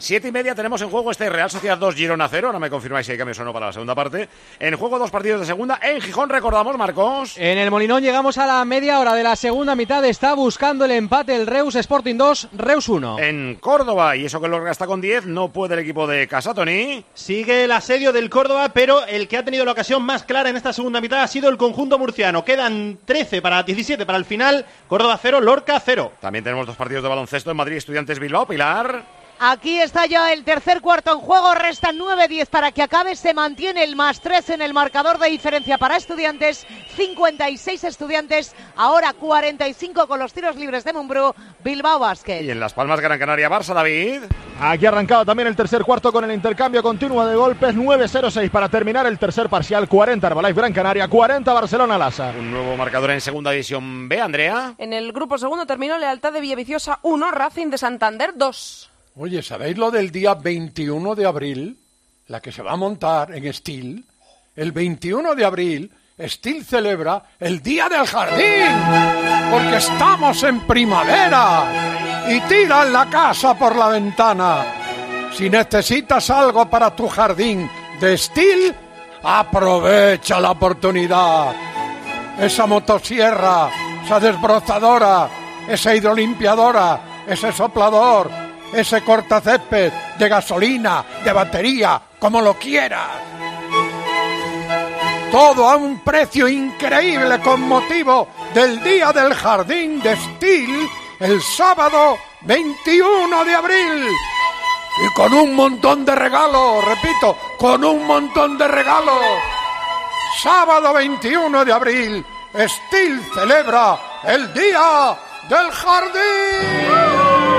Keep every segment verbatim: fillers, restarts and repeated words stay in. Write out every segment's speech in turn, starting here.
Siete y media tenemos en juego este Real Sociedad dos, Girona cero. Ahora me confirmáis si hay cambios o no para la segunda parte. En juego dos partidos de segunda. En Gijón, recordamos, Marcos. En el Molinón llegamos a la media hora de la segunda mitad. Está buscando el empate el Reus Sporting dos, Reus uno. En Córdoba, y eso que Lorca está con diez, no puede el equipo de casa, Tony. Sigue el asedio del Córdoba, pero el que ha tenido la ocasión más clara en esta segunda mitad ha sido el conjunto murciano. Quedan trece para diecisiete para el final. Córdoba cero, Lorca cero. También tenemos dos partidos de baloncesto en Madrid, Estudiantes Bilbao. Pilar. Aquí está ya el tercer cuarto en juego, restan nueve diez para que acabe, se mantiene el más tres en el marcador de diferencia para Estudiantes, cincuenta y seis Estudiantes, ahora cuarenta y cinco con los tiros libres de Mumbrú, Bilbao Basket. Y en Las Palmas, Gran Canaria, Barça, David. Aquí ha arrancado también el tercer cuarto con el intercambio continuo de golpes, nueve cero seis para terminar el tercer parcial, cuarenta Herbalife Gran Canaria, cuarenta Barcelona Lassa. Un nuevo marcador en segunda división B, Andrea. En el grupo segundo terminó Lealtad de Villaviciosa uno, Racing de Santander dos. Oye, ¿sabéis lo del día veintiuno de abril? La que se va a montar en Steel. El veintiuno de abril, Steel celebra el Día del Jardín, porque estamos en primavera y tiran la casa por la ventana. Si necesitas algo para tu jardín de Steel, aprovecha la oportunidad. Esa motosierra, esa desbrozadora, esa hidrolimpiadora, ese soplador, ese cortacésped de gasolina, de batería, como lo quieras. Todo a un precio increíble con motivo del Día del Jardín de Steel, el sábado veintiuno de abril. Y con un montón de regalos, repito, con un montón de regalos. Sábado veintiuno de abril, Steel celebra el Día del Jardín.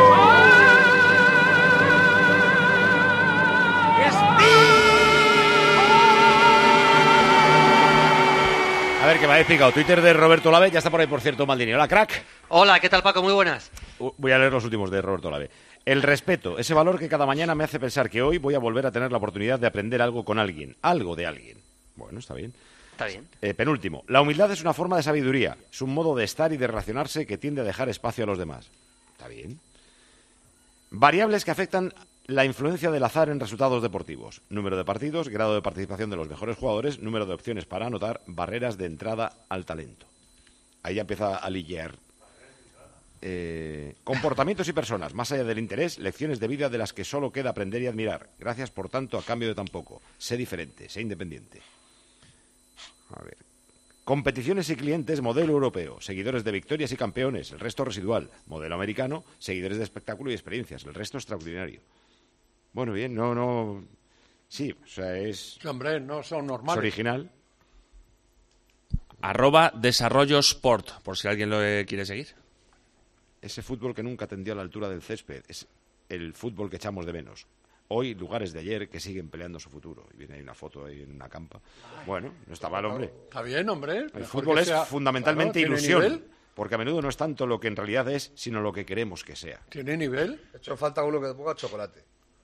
A ver, que me habéis picado. Twitter de Roberto Olave, ya está por ahí, por cierto, Maldini. Hola, crack. Hola, ¿qué tal, Paco? Muy buenas. Voy a leer los últimos de Roberto Olave. El respeto, ese valor que cada mañana me hace pensar que hoy voy a volver a tener la oportunidad de aprender algo con alguien, algo de alguien. Bueno, está bien. Está bien. Eh, penúltimo, la humildad es una forma de sabiduría, es un modo de estar y de relacionarse que tiende a dejar espacio a los demás. Está bien. Variables que afectan la influencia del azar en resultados deportivos. Número de partidos, grado de participación de los mejores jugadores, número de opciones para anotar, barreras de entrada al talento. Ahí ya empieza a lidiar. Eh, comportamientos y personas, más allá del interés, lecciones de vida de las que solo queda aprender y admirar. Gracias, por tanto, a cambio de tan poco. Sé diferente, sé independiente. A ver. Competiciones y clientes, modelo europeo. Seguidores de victorias y campeones, el resto residual. Modelo americano, seguidores de espectáculo y experiencias, el resto extraordinario. Bueno, bien, no, no... Sí, o sea, es... Sí, hombre, no son normales. Es original. Arroba Desarrollo Sport, por si alguien lo quiere seguir. Ese fútbol que nunca tendió a la altura del césped es el fútbol que echamos de menos. Hoy, lugares de ayer que siguen peleando su futuro. Y viene ahí una foto ahí en una campa. Bueno, no está mal, hombre. Está bien, hombre. El fútbol es sea... fundamentalmente claro, ilusión. Nivel. Porque a menudo no es tanto lo que en realidad es, sino lo que queremos que sea. ¿Tiene nivel? De hecho, falta uno que te ponga chocolate.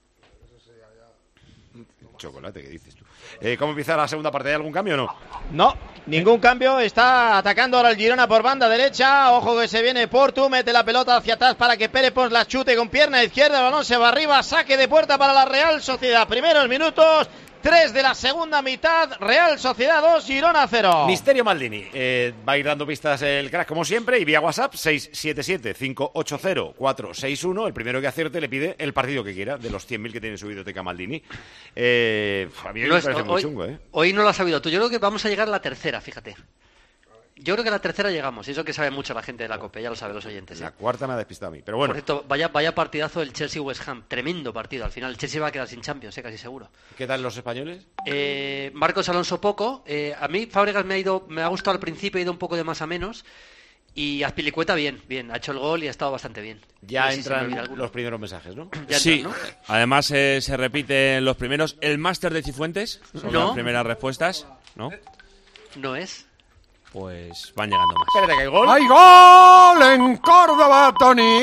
Chocolate, ¿qué dices tú? Eh, ¿Cómo empieza la segunda parte? ¿Hay algún cambio o no? No, ningún cambio. Está atacando ahora el Girona por banda derecha. Ojo que se viene Portu, mete la pelota hacia atrás para que Pérez Pons la chute con pierna izquierda. El balón se va arriba, saque de puerta para la Real Sociedad. Primeros minutos, tres de la segunda mitad. Real Sociedad dos, Girona cero. Misterio Maldini. Eh, va a ir dando pistas el crack como siempre y vía WhatsApp seis siete siete, cinco ocho cero, cuatro seis uno. El primero que acierte le pide el partido que quiera de los cien mil que tiene en su biblioteca Maldini. Eh, a mí me No es- parece muy hoy, chungo, ¿eh? hoy no lo has sabido tú. Yo creo que vamos a llegar a la tercera, fíjate. Yo creo que a la tercera llegamos. Y eso que sabe mucho la gente de la COPE, ya lo saben los oyentes. ¿eh? La cuarta me ha despistado a mí, pero bueno. Por cierto, vaya, vaya partidazo el Chelsea-West Ham. Tremendo partido. Al final el Chelsea va a quedar sin Champions, ¿eh? Casi seguro. ¿Qué tal los españoles? Eh, Marcos Alonso poco. Eh, a mí Fábregas me ha ido, me ha gustado al principio, ha ido un poco de más a menos. Y Azpilicueta bien, bien. Ha hecho el gol y ha estado bastante bien. Ya No sé si se me olvida entran alguno. los primeros mensajes, ¿no? Ya Sí, entran, ¿no? además eh, se repiten los primeros. El máster de Cifuentes son No. las primeras respuestas, ¿no? No es. Pues van llegando más. Espérate, que hay gol. ¡Hay gol en Córdoba, Tony!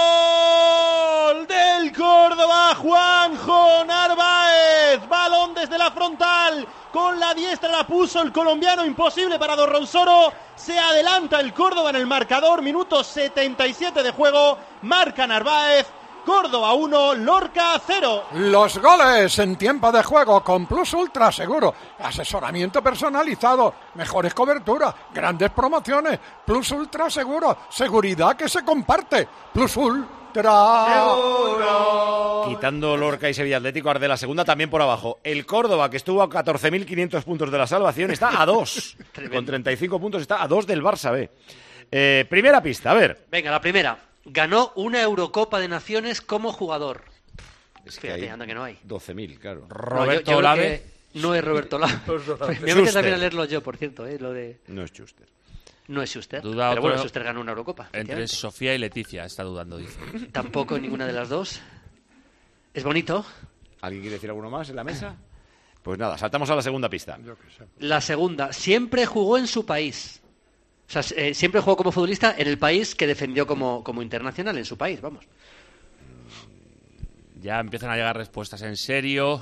¡Gol del Córdoba! Juanjo Narváez. Balón desde desde la frontal. Con la diestra la puso el colombiano, imposible para Dorronsoro. Se adelanta el Córdoba en el marcador, minuto setenta y siete de juego. Marca Narváez. Córdoba uno, Lorca cero. Los goles en tiempo de juego con Plus Ultra Seguro. Asesoramiento personalizado, mejores coberturas, grandes promociones. Plus Ultra Seguro, seguridad que se comparte. Plus Ultra Seguro. Quitando Lorca y Sevilla Atlético, arde la segunda también por abajo. El Córdoba, que estuvo a catorce mil quinientos puntos de la salvación, está a dos. Con treinta y cinco puntos está a dos del Barça B. Eh, primera pista, a ver. Venga, la primera. Ganó una Eurocopa de Naciones como jugador. Es que Fíjate, hay anda que no hay. doce mil, claro. Roberto no, yo, yo Olave. No es Roberto Olave. Me voy a también a leerlo yo, por cierto. ¿eh? Lo de... No es Schuster. No es Schuster. Duda pero otro... bueno, Schuster ganó una Eurocopa. Entre Sofía y Leticia está dudando, dice. Tampoco ninguna de las dos. Es bonito. ¿Alguien quiere decir alguno más en la mesa? Pues nada, saltamos a la segunda pista. La segunda. Siempre jugó en su país. O sea, eh, siempre jugó como futbolista en el país que defendió como, como internacional, en su país, vamos. Ya empiezan a llegar respuestas en serio.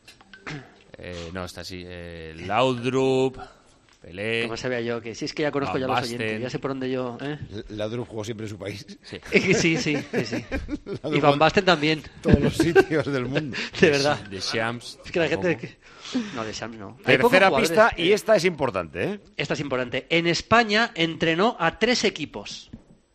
Eh, no, está así. Eh, Laudrup, Pelé. Como sabía yo que sí, es que ya conozco Van ya los Basten. oyentes, ya sé por dónde yo. ¿eh? Laudrup jugó siempre en su país. Sí, sí, sí, sí, sí. Y Van Basten también. Todos los sitios del mundo. De verdad. De Shams. Es que la gente. Que... No, de Shams no. Hay Tercera pocos pista, jugadores. y esta es importante, ¿eh? Esta es importante. En España entrenó a tres equipos.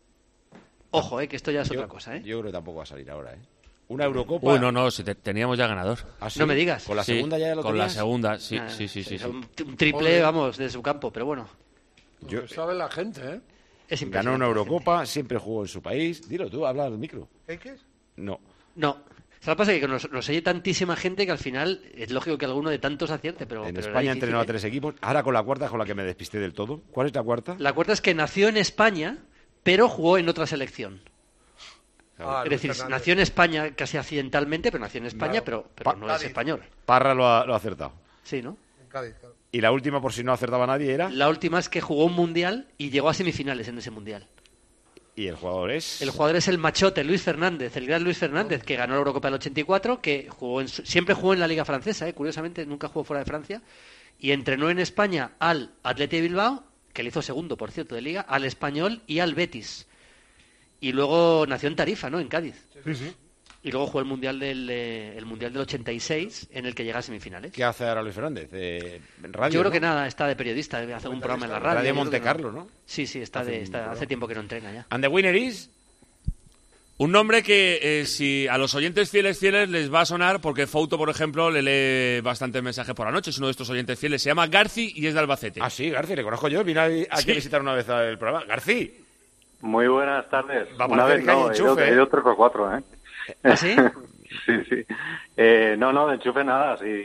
Ojo, eh, que esto ya es Yo, otra cosa, ¿eh? yo creo que tampoco va a salir ahora, ¿eh? Una Eurocopa. Uy, no, no, si te- teníamos ya ganador. ¿Ah, sí? No me digas. Con la Sí, segunda ya lo Con tenías? la segunda, sí, Ah, sí, sí, sí. sí. Un, un triple, vamos, de su campo, pero bueno. Yo- Lo que sabe la gente, ¿eh? Es Ganó una impresionante. Eurocopa, siempre jugó en su país. Dilo tú, habla al micro. ¿Qué qué? No. No. ¿Sabes lo que pasa? Que nos, nos oye tantísima gente que al final es lógico que alguno de tantos acierte, pero. En pero era España difícil, entrenó a ¿eh? tres equipos. Ahora con la cuarta es con la que me despisté del todo. ¿Cuál es la cuarta? La cuarta es que nació en España, pero jugó en otra selección. Ah, Es Luis decir, Fernández. nació en España casi accidentalmente, pero nació en España, Claro. pero, pero Pa- no es Cádiz. español. Parra lo ha, lo ha acertado. Sí, ¿no? En Cádiz, claro. Y la última, por si no acertaba nadie, era... La última es que jugó un mundial y llegó a semifinales en ese mundial. Y el jugador es... El jugador es el machote, Luis Fernández, el gran Luis Fernández, que ganó la Eurocopa del ochenta y cuatro, que jugó en su- siempre jugó en la Liga Francesa, ¿eh? Curiosamente, nunca jugó fuera de Francia, y entrenó en España al Athletic de Bilbao, que le hizo segundo, por cierto, de Liga, al Español y al Betis. Y luego nació en Tarifa, ¿no? En Cádiz. Sí, sí. Y luego jugó el Mundial del, eh, el mundial del ochenta y seis, en el que llega a semifinales. ¿Qué hace ahora Luis Fernández? Eh, en radio, Yo creo ¿no? que nada, está de periodista, hace un programa en la radio. Radio yo creo Monte que Carlo, ¿no? Sí, sí, está Hace de, un está- programa. hace tiempo que no entrena ya. And the winner is... Un nombre que eh, si a los oyentes fieles fieles les va a sonar porque Fouto, por ejemplo, le lee bastantes mensajes por la noche. Es uno de estos oyentes fieles. Se llama Garci y es de Albacete. Ah, sí, Garci, le conozco yo. Vine aquí Sí. a visitar una vez el programa. Garci. Muy buenas tardes. Va a Una parecer vez que hay no, he ido, enchufe, he ¿eh? ido tres o cuatro, ¿eh? ¿Ah, sí? Sí, sí. Eh, no, no, de enchufe nada, sí.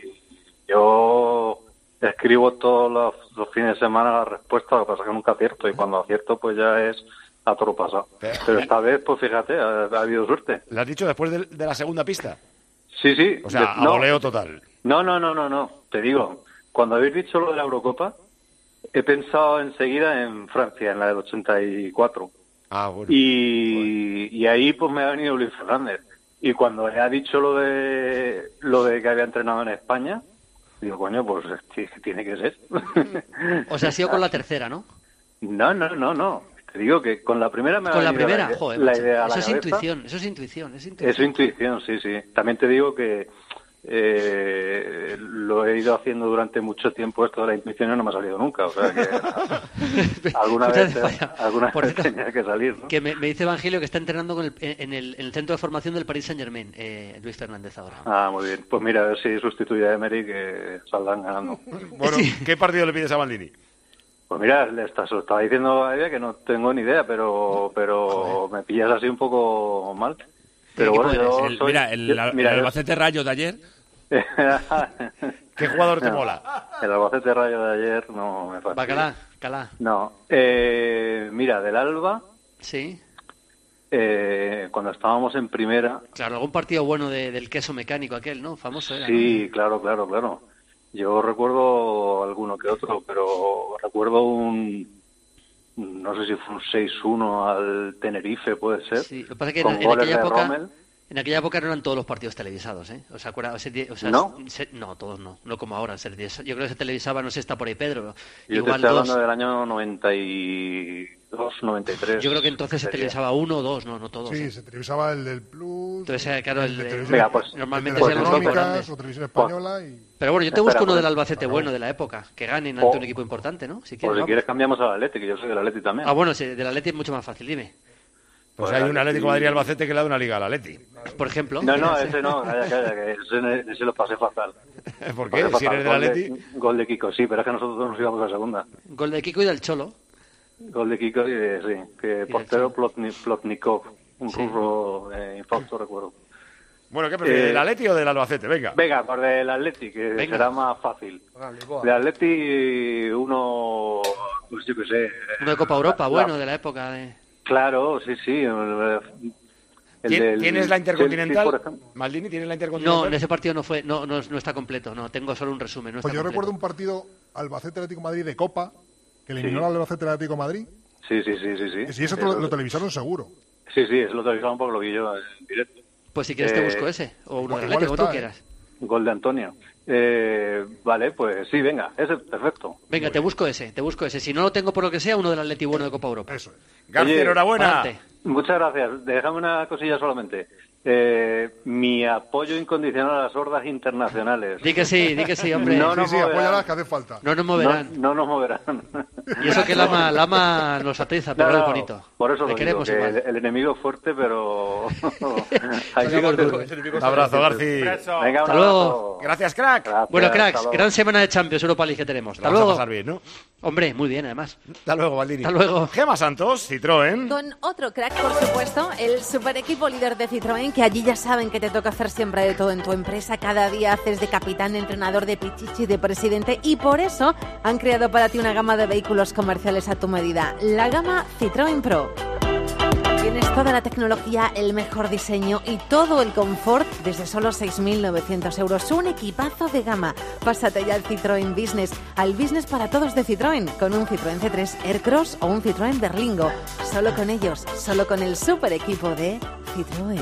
Yo escribo todos los, los fines de semana la respuesta, lo que pasa es que nunca acierto, y cuando acierto pues ya es a todo pasado. Pero- Pero esta vez, pues fíjate, ha, ha habido suerte. ¿Lo has dicho después de, de la segunda pista? Sí, sí. O sea, De- a no, voleo total. no, no, no, no, no, te digo, cuando habéis dicho lo de la Eurocopa, he pensado enseguida en Francia, en la del ochenta y cuatro. Ah, bueno. Y, y ahí pues me ha venido Luis Fernández. Y cuando le ha dicho lo de lo de que había entrenado en España, digo, coño, pues sí, tiene que ser. O sea, ha sido con la tercera, ¿no? No, no, no, no. Te digo que con la primera me ha Con la venido primera, idea- joder. la macho. idea a la Eso es cabeza. intuición, eso es intuición, es intuición. Es intuición, sí, sí. También te digo que eh, lo he ido haciendo durante mucho tiempo esto de la intuición y no me ha salido nunca. O sea que alguna vez, Vaya. alguna Por vez cierto, tenía que salir, ¿no? Que me, me dice Evangelio que está entrenando con el- en, el, en el centro de formación del Paris Saint Germain, eh, Luis Fernández ahora. Ah, muy bien. Pues mira, a ver si sustituye a Emery, que saldrán ganando. Bueno, ¿qué partido le pides a Maldini? Pues mira, le está- se lo estaba diciendo a ella que no tengo ni idea, pero pero me pillas así un poco mal. Pero ¿Qué bueno, equipo yo eres? El- soy- mira, el, yo- el mira, yo- Albacete Rayo de ayer. ¿Qué jugador te No, mola? El Albacete Rayo de ayer no me fascina. Bacalá, Calá. No. Eh, mira, del Alba, Sí. eh, cuando estábamos en primera, Claro, algún partido bueno de- del queso mecánico aquel, ¿no? Famoso era, sí, claro, claro, claro. Yo recuerdo alguno que otro, pero recuerdo un, no sé si fue un seis uno al Tenerife, puede ser. Sí, lo que pasa es que en- con en goles aquella de época- Rommel. En aquella época no eran todos los partidos televisados, ¿eh? ¿Os acuerdas? Se, o sea, ¿No? Se, no, todos no. No como ahora. Se, yo creo que se televisaba, no sé, está por ahí Pedro. Yo igual te estoy dos. hablando del año noventa y dos, noventa y tres. Yo creo que entonces se televisaba uno o dos, no, no todos. Sí, ¿eh? se televisaba el del Plus. Entonces, claro, el, de el, Venga, pues, normalmente el de sean las los más autonómicas grandes. o Televisión Española y... Pero bueno, yo te Espera, busco uno pues, del Albacete claro. bueno de la época, que ganen ante Oh. un equipo importante, ¿no? Si Pues quieres, si ¿no? quieres cambiamos al Atleti, que yo soy del Atleti también. Ah, bueno, sí, del Atleti es mucho más fácil, dime. Pues Pues hay un Atleti- Atlético de Madrid Albacete que le da una liga al Atleti. Por ejemplo. No, no, ese no, calla, calla, que ese, ese lo pasé fatal. ¿Por Pasé qué? Si fatal. eres del Gol de- Atleti... Gol de Kiko, sí, pero es que nosotros nos íbamos a segunda. Gol de Kiko y del Cholo. Gol de Kiko y de, sí, que portero Plotni- Plotnikov, un Sí. ruso eh, infausto, recuerdo. Bueno, ¿qué prefieres, Eh, del Atleti o del Albacete? Venga. Venga, por del Atleti, que Venga. será más fácil. De Atleti, uno, pues yo qué sé. Uno de Copa Europa, la- bueno, de la época de... Claro, sí, sí. el- el ¿Tien- del ¿Tienes la Intercontinental? Chelsea, por ejemplo. Maldini, ¿tienes la Intercontinental? No, en ese partido no fue, no, no, no está completo, no, tengo solo un resumen, no Pues está yo completo. recuerdo un partido Albacete-Atlético de Madrid de Copa, que eliminó Sí. al Albacete-Atlético de Madrid. Sí, sí, sí, sí. sí. Y si eso lo, lo televisaron seguro. Sí, sí, eso lo televisaron porque lo vi yo en directo. Pues si quieres te Eh, busco ese, o uno del igual Atlético, como tú está, ¿eh? quieras. Gol de Antonio. Eh, vale, pues sí, venga, ese es perfecto. Venga, te busco ese, te busco ese. Si no lo tengo por lo que sea, uno del Atleti bueno de Copa Europa. Eso es. García, Oye, enhorabuena. Adelante. Muchas gracias. Déjame una cosilla solamente. Eh, mi apoyo incondicional a las hordas internacionales. Di que sí, di que sí, hombre. No, Sí, nos sí, moverán. apóyalas que hace falta. No nos No, moverán. no nos moverán. Y eso que Lama, Lama nos atiza, pero No, es no, bonito. Por eso Le lo digo, queremos que igual. el, el enemigo es fuerte, pero... hay que Un abrazo, García. Venga, un Hasta luego. abrazo. Gracias, crack. Gracias, Bueno, hasta cracks, luego. gran semana de Champions Europa League que tenemos. Hasta Vamos a luego. pasar bien, ¿no? Hombre, muy bien, además. Hasta luego, Maldini. Hasta luego. Gema Santos, Citroën. Con otro crack, por supuesto, el super equipo líder de Citroën, que allí ya saben que te toca hacer siempre de todo en tu empresa. Cada día haces de capitán, de entrenador, de pichichi, de presidente, y por eso han creado para ti una gama de vehículos comerciales a tu medida. La gama Citroën Pro. Tienes toda la tecnología, el mejor diseño y todo el confort desde solo seis mil novecientos euros. Un equipazo de gama. Pásate ya al Citroën Business, al business para todos de Citroën, con un Citroën C tres Aircross o un Citroën Berlingo. Solo con ellos, solo con el super equipo de Citroën.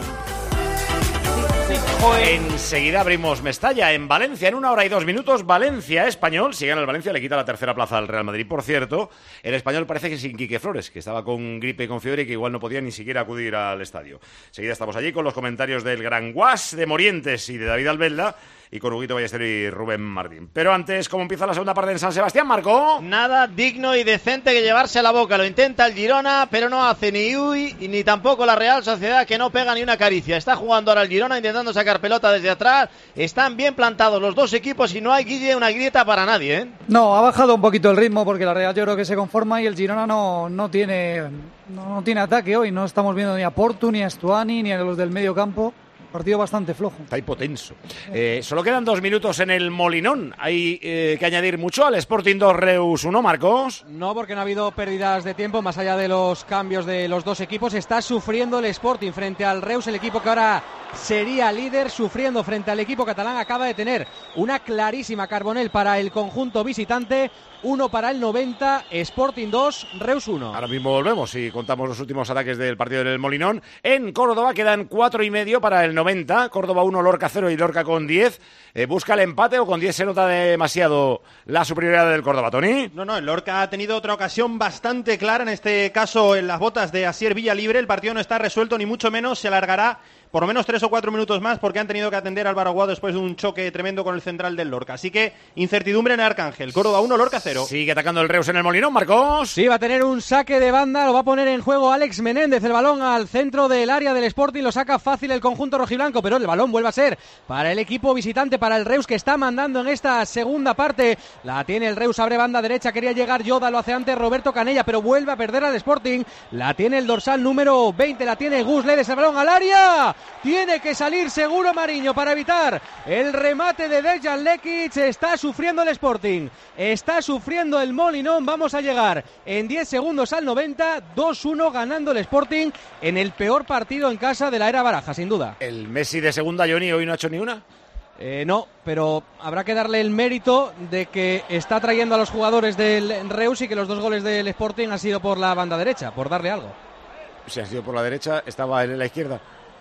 Enseguida abrimos Mestalla en Valencia. En una hora y dos minutos, Valencia Español. Si gana el Valencia, le quita la tercera plaza al Real Madrid. Por cierto, el Español parece que sin Quique Flores, que estaba con gripe y con fiebre y que igual no podía ni siquiera acudir al estadio. Enseguida estamos allí con los comentarios del gran Guas de Morientes y de David Albelda, y con Huguito Ballester y Rubén Martín. Pero antes, ¿cómo empieza la segunda parte en San Sebastián, Marco? Nada digno y decente que llevarse a la boca. Lo intenta el Girona, pero no hace ni uy y ni tampoco la Real Sociedad, que no pega ni una caricia. Está jugando ahora el Girona intentando sacar pelota desde atrás. Están bien plantados los dos equipos y no hay, Guille, una grieta para nadie, ¿eh? No, ha bajado un poquito el ritmo porque la Real yo creo que se conforma y el Girona no, no tiene no, no tiene ataque hoy. No estamos viendo ni a Portu, ni a Stuani, ni a los del medio campo. Partido bastante flojo. Está hipotenso. Eh, solo quedan dos minutos en el Molinón. Hay eh, que añadir mucho al Sporting dos Reus uno, Marcos. No, porque no ha habido pérdidas de tiempo, más allá de los cambios de los dos equipos. Está sufriendo el Sporting frente al Reus, el equipo que ahora sería líder, sufriendo frente al equipo catalán. Acaba de tener una clarísima Carbonell para el conjunto visitante. Uno para el noventa, Sporting dos, Reus uno. Ahora mismo volvemos y contamos los últimos ataques del partido del Molinón. En Córdoba quedan cuatro y medio para el noventa. Córdoba uno, Lorca cero y Lorca con diez. Eh, ¿Busca el empate o con diez se nota demasiado la superioridad del Córdoba, Tony? No, no, el Lorca ha tenido otra ocasión bastante clara, en este caso en las botas de Asier Villalibre. El partido no está resuelto, ni mucho menos, se alargará por lo menos tres o cuatro minutos más porque han tenido que atender al Baraguá después de un choque tremendo con el central del Lorca. Así que incertidumbre en el Arcángel. Córdoba uno, Lorca cero. Sigue atacando el Reus en el Molinón, Marcos. Sí, va a tener un saque de banda, lo va a poner en juego Alex Menéndez. El balón al centro del área del Sporting, lo saca fácil el conjunto rojiblanco, pero el balón vuelve a ser para el equipo visitante, para el Reus, que está mandando en esta segunda parte. La tiene el Reus, abre banda derecha, quería llegar Yoda, lo hace antes Roberto Canella, pero vuelve a perder al Sporting. La tiene el dorsal número veinte, la tiene Gus Ledes, el balón al área. Tiene que salir seguro Mariño para evitar el remate de Dejan Lekic. Está sufriendo el Sporting, está sufriendo el Molinón. Vamos a llegar en diez segundos al noventa, dos uno ganando el Sporting en el peor partido en casa de la era Baraja, sin duda. El Messi de segunda, Johnny, hoy no ha hecho ni una. Eh, no, pero habrá que darle el mérito de que está trayendo a los jugadores del Reus y que los dos goles del Sporting han sido por la banda derecha, por darle algo. Si ha sido por la derecha, estaba él en la izquierda.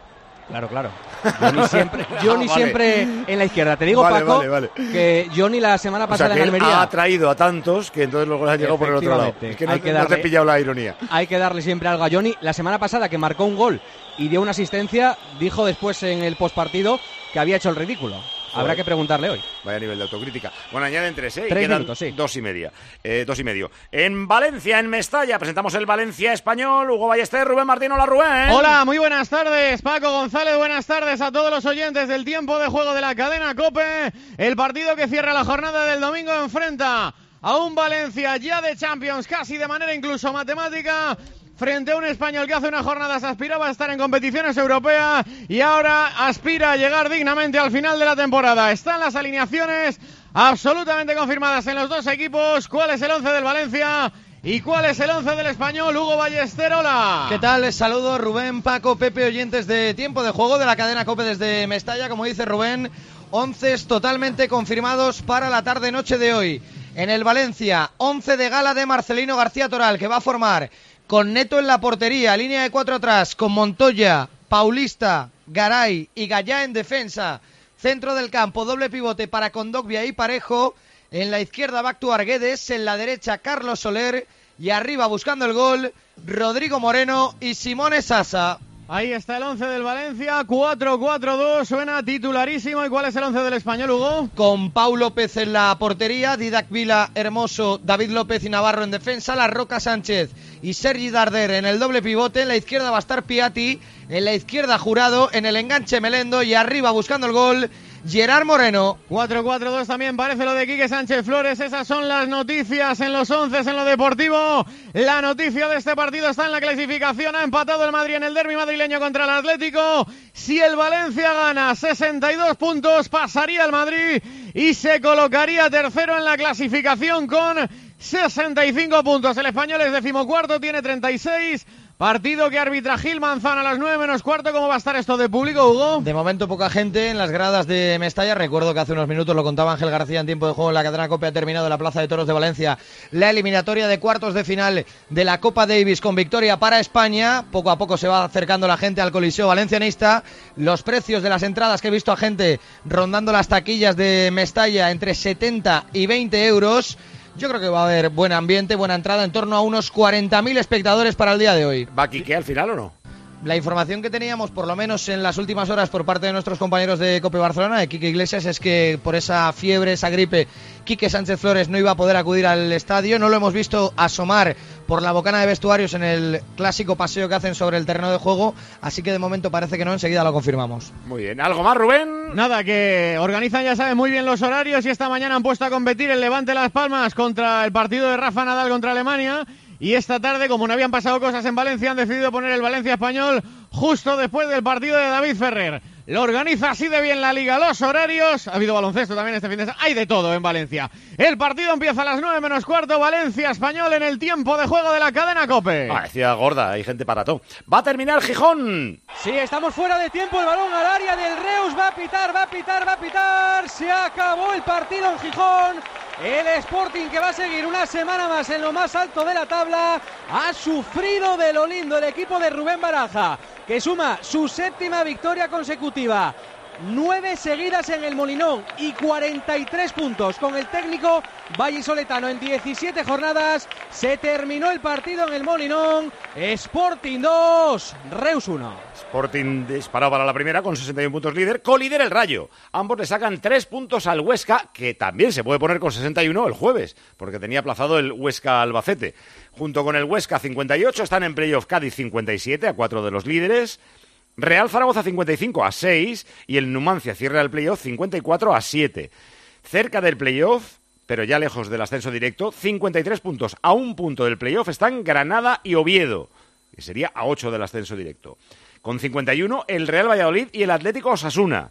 Claro, claro. Johnny siempre, Johnny Ah, vale. siempre en la izquierda. Te digo, Vale, Paco, vale, vale. que Johnny la semana O sea, pasada que en él Almería ha atraído a tantos que entonces luego han llegado por el otro lado. Efectivamente. Es que no, Hay que no te he darle- pillado la ironía. Hay que darle siempre algo a Johnny. La semana pasada que marcó un gol y dio una asistencia, dijo después en el postpartido que había hecho el ridículo. Habrá que preguntarle hoy. Vaya nivel de autocrítica. Bueno, añaden tres, ¿eh? Y Tres quedan minutos, sí. dos y media. Eh, dos y medio. En Valencia, en Mestalla, presentamos el Valencia español. Hugo Ballester, Rubén Martín. Hola, Rubén. Hola, muy buenas tardes, Paco González, buenas tardes a todos los oyentes del tiempo de juego de la cadena COPE. El partido que cierra la jornada del domingo enfrenta a un Valencia ya de Champions, casi de manera incluso matemática, frente a un español que hace unas jornadas aspiraba a estar en competiciones europeas y ahora aspira a llegar dignamente al final de la temporada. Están las alineaciones absolutamente confirmadas en los dos equipos. ¿Cuál es el once del Valencia? ¿Y cuál es el once del español? Hugo Ballester, hola. ¿Qué tal? Les saludo Rubén, Paco, Pepe, oyentes de Tiempo de Juego de la cadena COPE desde Mestalla. Como dice Rubén, once totalmente confirmados para la tarde-noche de hoy. En el Valencia, once de gala de Marcelino García Toral, que va a formar con Neto en la portería, línea de cuatro atrás, con Montoya, Paulista, Garay y Gallá en defensa. Centro del campo, doble pivote para Kondogbia y Parejo. En la izquierda va a actuar Guedes, en la derecha Carlos Soler y arriba buscando el gol Rodrigo Moreno y Simone Sasa. Ahí está el once del Valencia, cuatro cuatro dos, suena titularísimo. ¿Y cuál es el once del español, Hugo? Con Pau López en la portería, Didac Vila, Hermoso, David López y Navarro en defensa, La Roca Sánchez y Sergi Darder en el doble pivote. En la izquierda va a estar Piatti, en la izquierda Jurado, en el enganche Melendo y arriba buscando el gol Gerard Moreno. cuatro cuatro dos también parece lo de Quique Sánchez Flores. Esas son las noticias en los once en lo deportivo. La noticia de este partido está en la clasificación. Ha empatado el Madrid en el derbi madrileño contra el Atlético. Si el Valencia gana sesenta y dos puntos, pasaría el Madrid y se colocaría tercero en la clasificación con sesenta y cinco puntos. El español es decimocuarto, tiene treinta y seis. Partido que arbitra Gil Manzano a las nueve menos cuarto. ¿Cómo va a estar esto de público, Hugo? De momento poca gente en las gradas de Mestalla. Recuerdo que hace unos minutos lo contaba Ángel García en tiempo de juego en la cadena COPE. Ha terminado en la Plaza de Toros de Valencia la eliminatoria de cuartos de final de la Copa Davis con victoria para España. Poco a poco se va acercando la gente al Coliseo Valencianista. Los precios de las entradas, que he visto a gente rondando las taquillas de Mestalla entre setenta y veinte euros. Yo creo que va a haber buen ambiente, buena entrada, en torno a unos cuarenta mil espectadores para el día de hoy. ¿Va Quique al final o no? La información que teníamos, por lo menos en las últimas horas, por parte de nuestros compañeros de COPE Barcelona, de Quique Iglesias, es que por esa fiebre, esa gripe, Quique Sánchez Flores no iba a poder acudir al estadio. No lo hemos visto asomar por la bocana de vestuarios en el clásico paseo que hacen sobre el terreno de juego, así que de momento parece que no, enseguida lo confirmamos. Muy bien. ¿Algo más, Rubén? Nada, que organizan, ya saben, muy bien los horarios y esta mañana han puesto a competir el Levante Las Palmas contra el partido de Rafa Nadal contra Alemania. Y esta tarde, como no habían pasado cosas en Valencia, han decidido poner el Valencia español justo después del partido de David Ferrer. Lo organiza así de bien la Liga, los horarios. Ha habido baloncesto también este fin de semana. Hay de todo en Valencia. El partido empieza a las nueve menos cuarto. Valencia español en el tiempo de juego de la cadena COPE. Parecía gorda, hay gente para todo. Va a terminar Gijón. Sí, estamos fuera de tiempo. El balón al área del Reus. Va a pitar, va a pitar, va a pitar. Se acabó el partido en Gijón. El Sporting, que va a seguir una semana más en lo más alto de la tabla, ha sufrido de lo lindo el equipo de Rubén Baraja, que suma su séptima victoria consecutiva. Nueve seguidas en el Molinón y cuarenta y tres puntos con el técnico vallisoletano en diecisiete jornadas. Se terminó el partido en el Molinón. Sporting dos, Reus uno. Sporting disparado para la primera con sesenta y uno puntos líder. Colíder el Rayo. Ambos le sacan tres puntos al Huesca, que también se puede poner con sesenta y uno el jueves, porque tenía aplazado el Huesca Albacete. Junto con el Huesca cincuenta y ocho están en playoff Cádiz cincuenta y siete a cuatro de los líderes. Real Zaragoza cincuenta y cinco a seis y el Numancia cierra el playoff cincuenta y cuatro a siete. Cerca del playoff, pero ya lejos del ascenso directo, cincuenta y tres puntos a un punto del playoff están Granada y Oviedo, que sería a ocho del ascenso directo. Con cincuenta y uno el Real Valladolid y el Atlético Osasuna.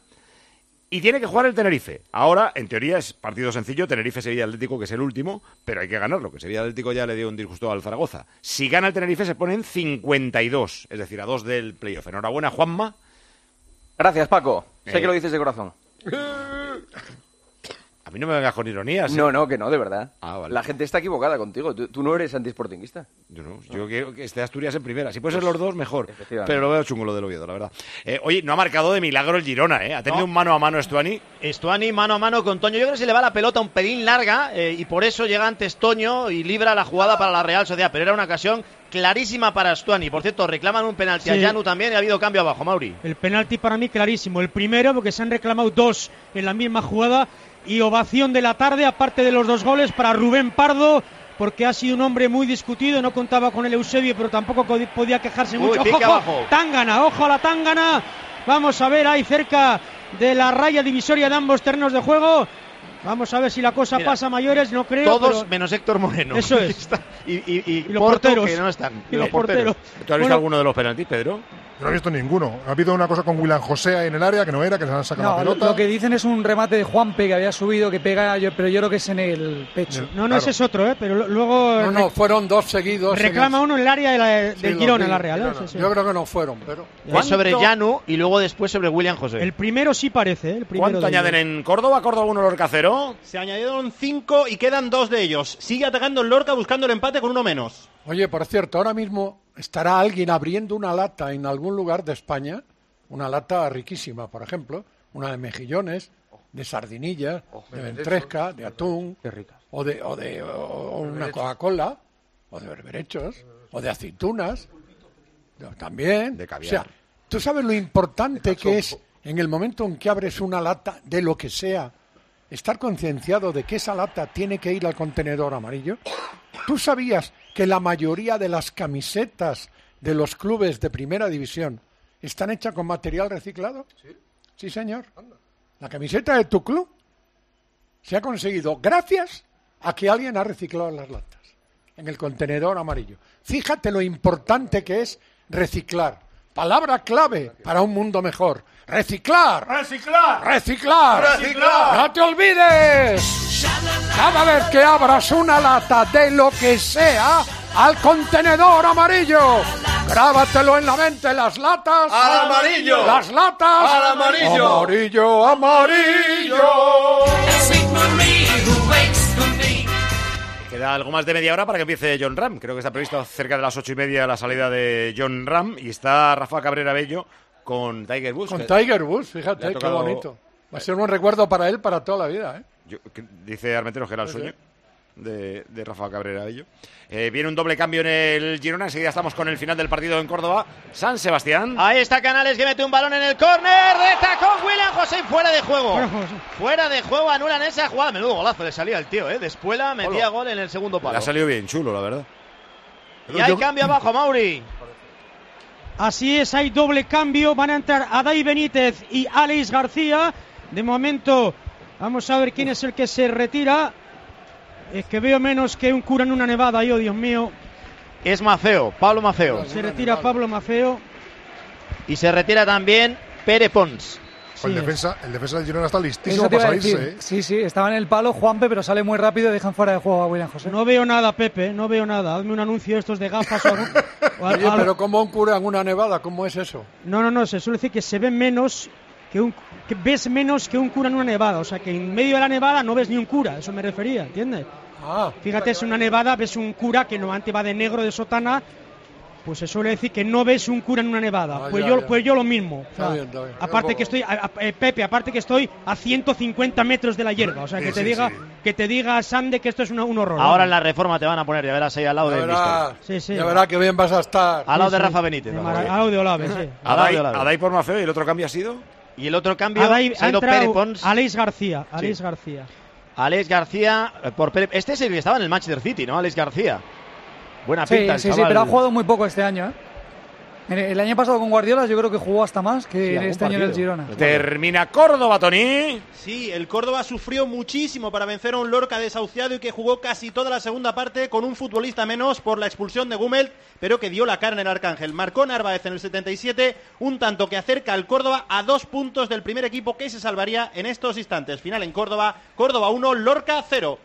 Y tiene que jugar el Tenerife. Ahora, en teoría, es partido sencillo. Tenerife-Sevilla Atlético, que es el último, pero hay que ganarlo, que Sevilla Atlético ya le dio un disgusto al Zaragoza. Si gana el Tenerife se ponen cincuenta y dos, es decir, a dos del playoff. Enhorabuena, Juanma. Gracias, Paco. Eh. Sé que lo dices de corazón. A mí no me vengas con ironías. ¿eh? No, no, que no, de verdad. Ah, vale. La gente está equivocada contigo. Tú, tú no eres antisportinguista. Yo no, yo quiero que esté Asturias en primera. Si puede ser Pues, los dos, mejor. efectivamente. Pero lo veo chungo lo del Oviedo, la verdad. Eh, oye, no ha marcado de milagro el Girona, ¿eh? Ha tenido No. un mano a mano Estuani. Estuani mano a mano con Toño. Yo creo que se le va la pelota un pelín larga eh, y por eso llega antes Toño y libra la jugada para la Real Sociedad. Pero era una ocasión clarísima para Estuani. Por cierto, reclaman un penalti Sí. a Llanu también y ha habido cambio abajo, Mauri. El penalti para mí clarísimo. El primero, porque se han reclamado dos en la misma jugada. Y ovación de la tarde, aparte de los dos goles, para Rubén Pardo, porque ha sido un hombre muy discutido. No contaba con el Eusebio, pero tampoco co- podía quejarse Uy, mucho. pique Ojo, ojo, abajo. Tángana, ojo a la Tángana. Vamos a ver ahí cerca de la raya divisoria de ambos terrenos de juego. Vamos a ver si la cosa Mira, pasa a mayores, no creo. Todos pero... menos Héctor Moreno. Eso es. Está- y, y, y, Y los Porto, porteros. que no están. Y los porteros. ¿Tú has visto Bueno, alguno de los penaltis, Pedro? Yo no he visto ninguno. Ha habido una cosa con William José ahí en el área que no era, que se han sacado No, la lo, pelota. lo que dicen es un remate de Juanpe que había subido, que pega, yo, pero yo creo que es en el pecho. No, no, ese es otro, ¿eh? Pero lo- luego. No, no, fueron dos seguidos. Reclama seguidos. uno en el área de la- Sí, del los Girona, vi. la Real. ¿eh? No, no, Sí, sí. Yo creo que no fueron, pero. Es sobre Llanu y luego después sobre William José. El primero sí parece, ¿eh? El primero ¿Cuánto de añaden ellos. en Córdoba? ¿Córdoba uno, Lorca cero? Se añadieron cinco y quedan dos de ellos. Sigue atacando el Lorca buscando el empate con uno menos. Oye, por cierto, ahora mismo estará alguien abriendo una lata en algún lugar de España, una lata riquísima, por ejemplo, una de mejillones, de sardinillas, de ventresca, de atún, o de, o de o una Coca-Cola, o de berberechos, o de aceitunas, de- también. De O caviar. sea, tú sabes lo importante que es en el momento en que abres una lata de lo que sea, estar concienciado de que esa lata tiene que ir al contenedor amarillo. ¿Tú sabías que la mayoría de las camisetas de los clubes de primera división están hechas con material reciclado? Sí. Sí, señor. La camiseta de tu club se ha conseguido gracias a que alguien ha reciclado las latas en el contenedor amarillo. Fíjate lo importante que es reciclar. Palabra clave para un mundo mejor. Reciclar. ¡Reciclar! Reciclar. ¡Reciclar! ¡No te olvides! Cada vez que abras una lata de lo que sea, al contenedor amarillo. Grábatelo en la mente, las latas. ¡Al amarillo! Las latas. ¡Al amarillo! Amarillo, amarillo. Queda algo más de media hora para que empiece John Ram. Creo que está previsto cerca de las ocho y media la salida de John Ram. Y está Rafa Cabrera Bello con Tiger Woods. Con que- Tiger Woods, Le fíjate, ha qué tocado- bonito. Va a ser un recuerdo para él para toda la vida, ¿eh? Yo- que- dice Armenteros que era el Sí, sueño de, de Rafa Cabrera Bello. Eh, viene un doble cambio en el Girona. Enseguida estamos con el final del partido en Córdoba. San Sebastián. Ahí está Canales que mete un balón en el córner. De tacón William José y fuera de juego. Fuera de juego, anulan esa jugada. Menudo golazo le salía el tío, ¿eh? De Espuela metía gol en el segundo Le palo. ha salido bien chulo, la verdad. Y hay cambio abajo, Mauri. Así es, hay doble cambio. Van a entrar Adai Benítez y Alex García. De momento, vamos a ver quién es el que se retira. Es que veo menos que un cura en una nevada, yo, Dios mío. Es Maceo, Pablo Maceo. Se retira Pablo Maceo. Y se retira también Pere Pons. el, defensa, el defensa del Girona está listísimo Eso te iba para a salirse. decir. ¿eh? Sí, sí, estaba en el palo Juanpe, pero sale muy rápido y dejan fuera de juego a William José. No veo nada, Pepe, no veo nada. Hazme un anuncio de estos de gafas o algo. o al- Oye, al- pero ¿cómo un cura en una nevada? ¿Cómo es eso? No, no, no, se suele decir que se ve menos que un que ves menos que un cura en una nevada, o sea que en medio de la nevada no ves ni un cura, eso me refería, ¿entiendes? Ah, Fíjate, es una nevada, ves un cura que normalmente va de negro de sotana, pues se suele decir que no ves un cura en una nevada. Ah, pues ya, yo ya. pues yo lo mismo. O sea, Está bien, está bien. aparte que estoy a- a- eh, Pepe, aparte que estoy a ciento cincuenta metros de la hierba, o sea, que Sí, te sí, diga sí. que te diga Sande que esto es una- un horror. Ahora ¿no? en la reforma te van a poner, ya verás ahí al lado Ya de verás, Sí, sí. ya verás que bien vas a estar. Al lado de Sí, sí. Rafa Benítez. De vamos. Mara- al lado de Olave, sí. Al lado Adai, de Olave. Adai por Maceo y el otro cambio ha sido. Y el otro cambio Adai- se ha ha ido entrado Pere Pons. Alex García, Alex Sí. García. Alex García eh, por Pere. Este es el que estaba en el Manchester City, ¿no? Alex García. Buena Sí, pinta el sí, sí, chaval. pero ha jugado muy poco este año, ¿eh? En El el año pasado con Guardiola yo creo que jugó hasta más que Sí, en algún este año en el partido. Girona. Termina Córdoba, Tony. Sí, el Córdoba sufrió muchísimo para vencer a un Lorca desahuciado y que jugó casi toda la segunda parte con un futbolista menos por la expulsión de Gummelt, pero que dio la cara en el Arcángel. Marcó Narváez en el setenta y siete, un tanto que acerca al Córdoba a dos puntos del primer equipo que se salvaría en estos instantes. Final en Córdoba, Córdoba uno, Lorca cero.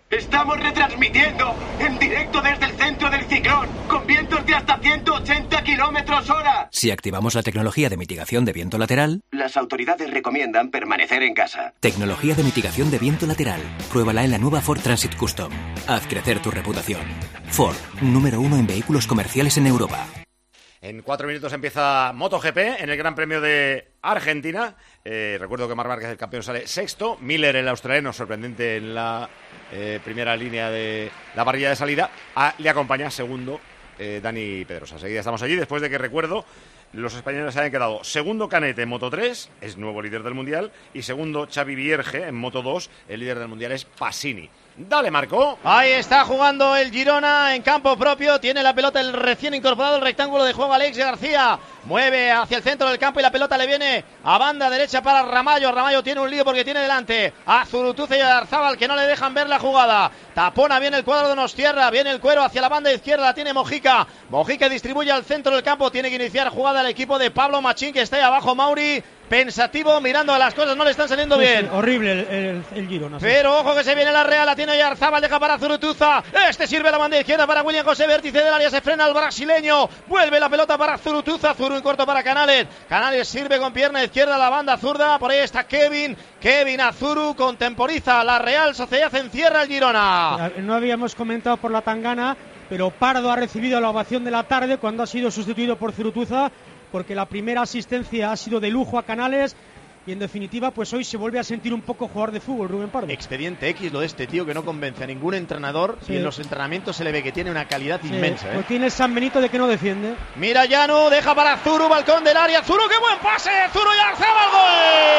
Estamos retransmitiendo en directo desde el centro del ciclón, con vientos de hasta ciento ochenta kilómetros hora. Si activamos la tecnología de mitigación de viento lateral, las autoridades recomiendan permanecer en casa. Tecnología de mitigación de viento lateral. Pruébala en la nueva Ford Transit Custom. Haz crecer tu reputación. Ford, número uno en vehículos comerciales en Europa. En cuatro minutos empieza MotoGP en el Gran Premio de Argentina. Eh, recuerdo que Marc Márquez, el campeón, sale sexto. Miller, el australiano, sorprendente en la eh, primera línea de la parrilla de salida. A, le acompaña segundo eh, Dani Pedrosa. Enseguida estamos allí, después de que, recuerdo, los españoles se hayan quedado segundo Canet en Moto tres, es nuevo líder del Mundial, y segundo Xavi Vierge en Moto dos, el líder del Mundial es Pasini. Dale, Marco. Ahí está jugando el Girona en campo propio. Tiene la pelota el recién incorporado al rectángulo de juego Alex García. Mueve hacia el centro del campo y la pelota le viene a banda derecha para Ramallo. Ramallo tiene un lío porque tiene delante a Zurutuza y a Arzábal, que no le dejan ver la jugada. Tapona bien el cuadro de Donostierra. Viene el cuero hacia la banda izquierda. La tiene Mojica. Mojica distribuye al centro del campo. Tiene que iniciar jugada el equipo de Pablo Machín, que está ahí abajo. Mauri, pensativo, mirando a las cosas, no le están saliendo Sí, bien. sí, horrible el, el, el Girona. Sí. Pero ojo que se viene la Real, la tiene Yarzábal, deja para Zurutuza. Este sirve la banda izquierda para William José, vértice del área, se frena el brasileño. Vuelve la pelota para Zurutuza, Zuru en corto para Canales. Canales sirve con pierna izquierda a la banda zurda, por ahí está Kevin. Kevin Azuru contemporiza la Real Sociedad, encierra el Girona. No habíamos comentado por la tangana, pero Pardo ha recibido la ovación de la tarde cuando ha sido sustituido por Zurutuza, porque la primera asistencia ha sido de lujo a Canales y en definitiva pues hoy se vuelve a sentir un poco jugador de fútbol, Rubén Pardo. Expediente X lo de este tío, que no convence a ningún entrenador, sí. Y en los entrenamientos se le ve que tiene una calidad Sí, inmensa. ¿eh? Pues tiene el San Benito de que no defiende. Mira Llano, deja para Zuru, balcón del área, Zuru, qué buen pase, Zuru y Arzábal, gol.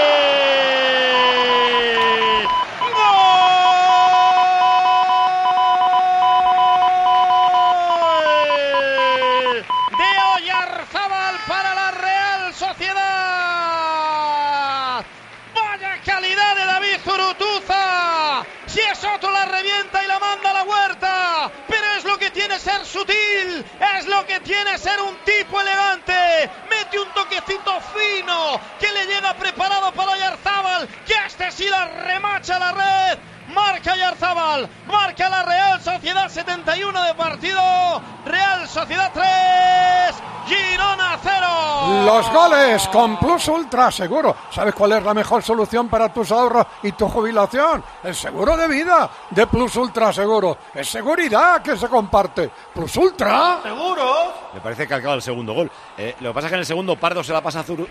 ¡Gol! Para la Real Sociedad. Vaya calidad de David Zurutuza. Si es otro la revienta y la manda a la huerta. Pero es lo que tiene ser sutil. Es lo que tiene ser un tipo elegante. Mete un toquecito fino que le llega preparado para Yarzábal, que este sí la remacha a la red. Marca Yarzábal, marca la Real Sociedad, setenta y uno de partido. Real Sociedad tres, Girona cero. Los goles con Plus Ultra Seguro. ¿Sabes cuál es la mejor solución para tus ahorros y tu jubilación? El seguro de vida de Plus Ultra Seguro. Es seguridad que se comparte. Plus Ultra. ¿Seguro? Me parece que acaba el segundo gol. Eh, lo que pasa es que en el segundo Pardo se la pasa a Zuru,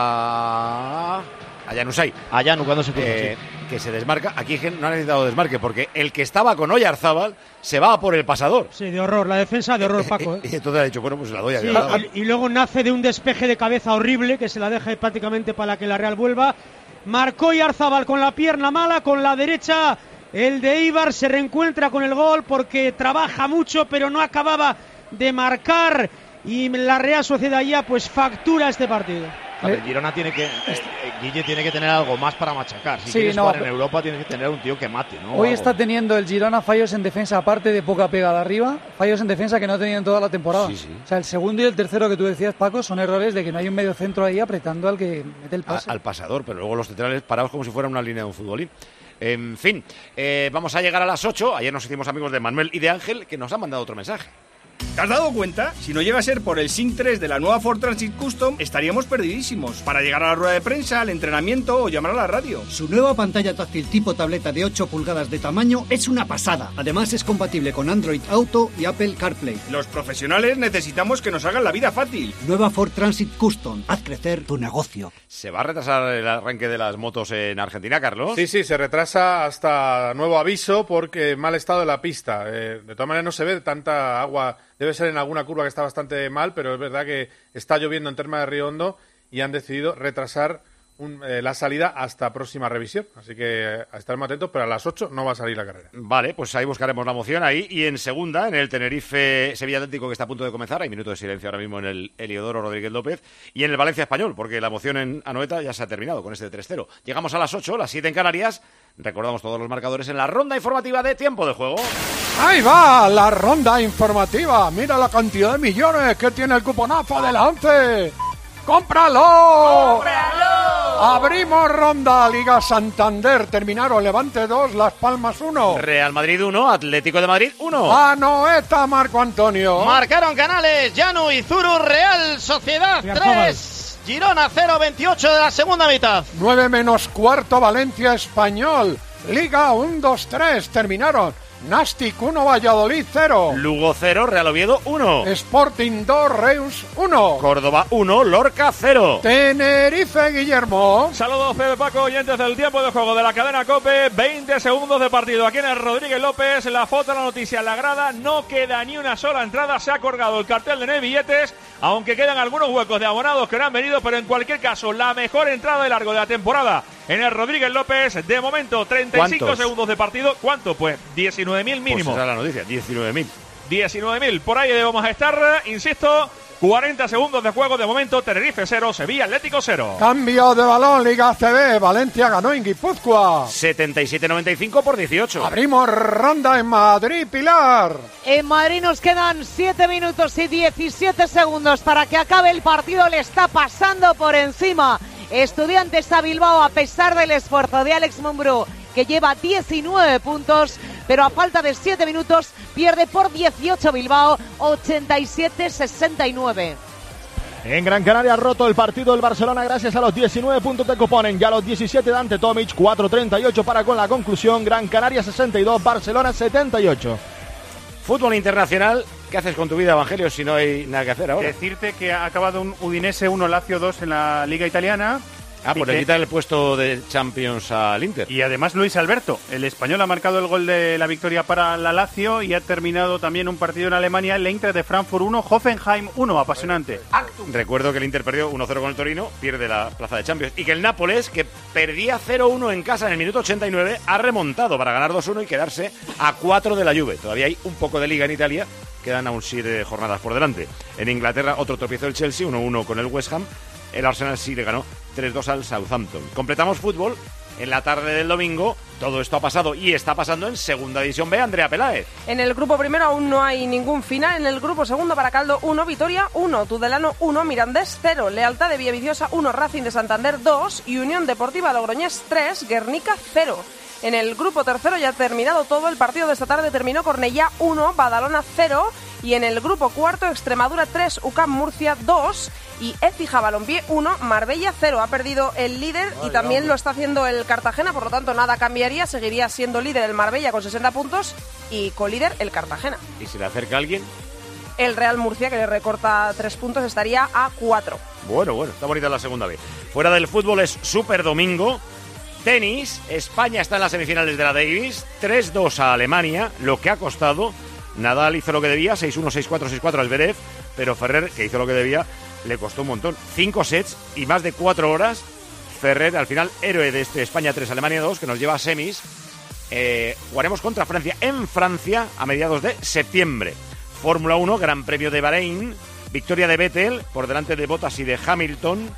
a... a Januzaj. A Janu cuando se puede, eh, sí. Que se desmarca. Aquí no ha necesitado desmarque porque el que estaba con Oyarzábal se va por el pasador. Sí, de horror, la defensa de horror, Paco. ¿eh? Y entonces ha dicho, bueno, pues la doy a Sí, Oyarzábal. y, y luego nace de un despeje de cabeza horrible que se la deja prácticamente para que la Real vuelva. Marcó Oyarzábal con la pierna mala, con la derecha. El de Eibar se reencuentra con el gol porque trabaja mucho, pero no acababa de marcar. Y la Real Sociedad ya pues factura este partido. A ver, Girona tiene que, eh, Guille tiene que tener algo más para machacar. Si Sí, quieres no, jugar en pero- Europa tienes que tener un tío que mate, ¿no? Hoy Algo. está teniendo el Girona fallos en defensa, aparte de poca pegada arriba, fallos en defensa que no ha tenido en toda la temporada. Sí, sí. O sea, el segundo y el tercero que tú decías, Paco, son errores de que no hay un medio centro ahí apretando al que mete el A- pase. al pasador, pero luego los centrales parados como si fuera una línea de un futbolín. En fin, eh, vamos a llegar a las ocho. Ayer nos hicimos amigos de Manuel y de Ángel, que nos han mandado otro mensaje. ¿Te has dado cuenta? Si no llega a ser por el Sync tres de la nueva Ford Transit Custom, estaríamos perdidísimos para llegar a la rueda de prensa, al entrenamiento o llamar a la radio. Su nueva pantalla táctil tipo tableta de ocho pulgadas de tamaño es una pasada. Además es compatible con Android Auto y Apple CarPlay. Los profesionales necesitamos que nos hagan la vida fácil. Nueva Ford Transit Custom. Haz crecer tu negocio. ¿Se va a retrasar el arranque de las motos en Argentina, Carlos? Sí, sí, se retrasa hasta nuevo aviso porque mal estado de la pista. Eh, de todas maneras no se ve tanta agua. Debe ser en alguna curva que está bastante mal, pero es verdad que está lloviendo en Terma de Río Hondo y han decidido retrasar un, eh, la salida hasta próxima revisión. Así que eh, a estar muy atentos, pero a las ocho no va a salir la carrera. Vale, pues ahí buscaremos la moción ahí. Y en segunda, en el Tenerife Sevilla Atlético, que está a punto de comenzar, hay minuto de silencio ahora mismo en el Heliodoro Rodríguez López. Y en el Valencia Español, porque la moción en Anoeta ya se ha terminado con este tres cero. Llegamos a las ocho, las siete en Canarias. Recordamos todos los marcadores en la ronda informativa de Tiempo de Juego. Ahí va la ronda informativa. Mira la cantidad de millones que tiene el cuponazo adelante. ¡Cómpralo! ¡Cómpralo! Abrimos ronda, Liga Santander. Terminaron Levante dos, Las Palmas uno. Real Madrid uno, Atlético de Madrid uno. Anoeta, Marco Antonio. Marcaron Canales, Llano y Zuru. Real Sociedad tres, Girona cero, veintiocho de la segunda mitad. nueve menos cuarto, Valencia Español. Liga uno dos tres. Terminaron Nastic uno, Valladolid cero. Lugo cero, Real Oviedo uno. Sporting dos, Reus uno. Córdoba uno, Lorca cero. Tenerife, Guillermo. Saludos, Pepe, Paco, oyentes del tiempo de juego de la cadena COPE. veinte segundos de partido aquí en el Rodríguez López. La foto, la noticia en la grada. No queda ni una sola entrada. Se ha colgado el cartel de no hay billetes, aunque quedan algunos huecos de abonados que no han venido, pero en cualquier caso, la mejor entrada de largo de la temporada en el Rodríguez López. De momento, treinta y cinco ¿Cuántos? segundos de partido. ¿Cuánto? Pues diecinueve mil mínimo. Pues esa es la noticia, diecinueve mil. diecinueve mil, por ahí debemos estar, insisto, cuarenta segundos de juego de momento, Tenerife cero, Sevilla Atlético cero. Cambio de balón, Liga A C B, Valencia ganó en Guipúzcoa. setenta y siete noventa y cinco por dieciocho. Abrimos ronda en Madrid, Pilar. En Madrid nos quedan siete minutos y diecisiete segundos para que acabe el partido, le está pasando por encima Estudiantes a Bilbao a pesar del esfuerzo de Alex Mumbrú, que lleva diecinueve puntos, pero a falta de siete minutos pierde por dieciocho Bilbao, ochenta y siete sesenta y nueve. En Gran Canaria ha roto el partido el Barcelona gracias a los diecinueve puntos de Coponen, ya a los diecisiete de Ante Tomic, cuatro treinta y ocho para con la conclusión. Gran Canaria sesenta y dos, Barcelona setenta y ocho. Fútbol internacional. ¿Qué haces con tu vida, Evangelio, si no hay nada que hacer ahora? Decirte que ha acabado un Udinese uno, Lazio dos en la Liga Italiana. Ah, pues le quitan el puesto de Champions al Inter. Y además Luis Alberto, el español, ha marcado el gol de la victoria para la Lazio y ha terminado también un partido en Alemania, el Eintracht de Frankfurt uno, Hoffenheim uno, apasionante. Recuerdo que el Inter perdió uno cero con el Torino, pierde la plaza de Champions. Y que el Nápoles, que perdía cero uno en casa en el minuto ochenta y nueve, ha remontado para ganar dos uno y quedarse a cuatro de la Juve. Todavía hay un poco de liga en Italia, quedan aún siete jornadas por delante. En Inglaterra, otro tropiezo del Chelsea, uno uno con el West Ham. El Arsenal sí le ganó tres dos al Southampton. Completamos fútbol en la tarde del domingo. Todo esto ha pasado y está pasando en Segunda División B. Andrea Peláez. En el grupo primero aún no hay ningún final. En el grupo segundo, Baracaldo uno, Vitoria uno, Tudelano uno, Mirandés cero, Lealtad de Villaviciosa uno, Racing de Santander dos y Unión Deportiva Logroñés tres, Guernica cero. En el grupo tercero ya ha terminado todo. El partido de esta tarde terminó Cornellá uno, Badalona cero. Y en el grupo cuarto, Extremadura tres, U C A M Murcia dos y Écija Balompié uno, Marbella cero. Ha perdido el líder y también lo está haciendo el Cartagena, por lo tanto nada cambiaría. Seguiría siendo líder el Marbella con sesenta puntos y colíder el Cartagena. ¿Y si le acerca alguien? El Real Murcia, que le recorta tres puntos, estaría a cuatro. Bueno, bueno, está bonita la segunda vez. Fuera del fútbol es Super Domingo. Tenis, España está en las semifinales de la Davis, tres dos a Alemania, lo que ha costado. Nadal hizo lo que debía, seis uno, seis cuatro, seis cuatro al Zverev, pero Ferrer, que hizo lo que debía, le costó un montón. Cinco sets y más de cuatro horas. Ferrer, al final, héroe de este España tres, Alemania dos, que nos lleva a semis. Eh, jugaremos contra Francia en Francia a mediados de septiembre. Fórmula uno, Gran Premio de Bahrein, victoria de Vettel por delante de Bottas y de Hamilton.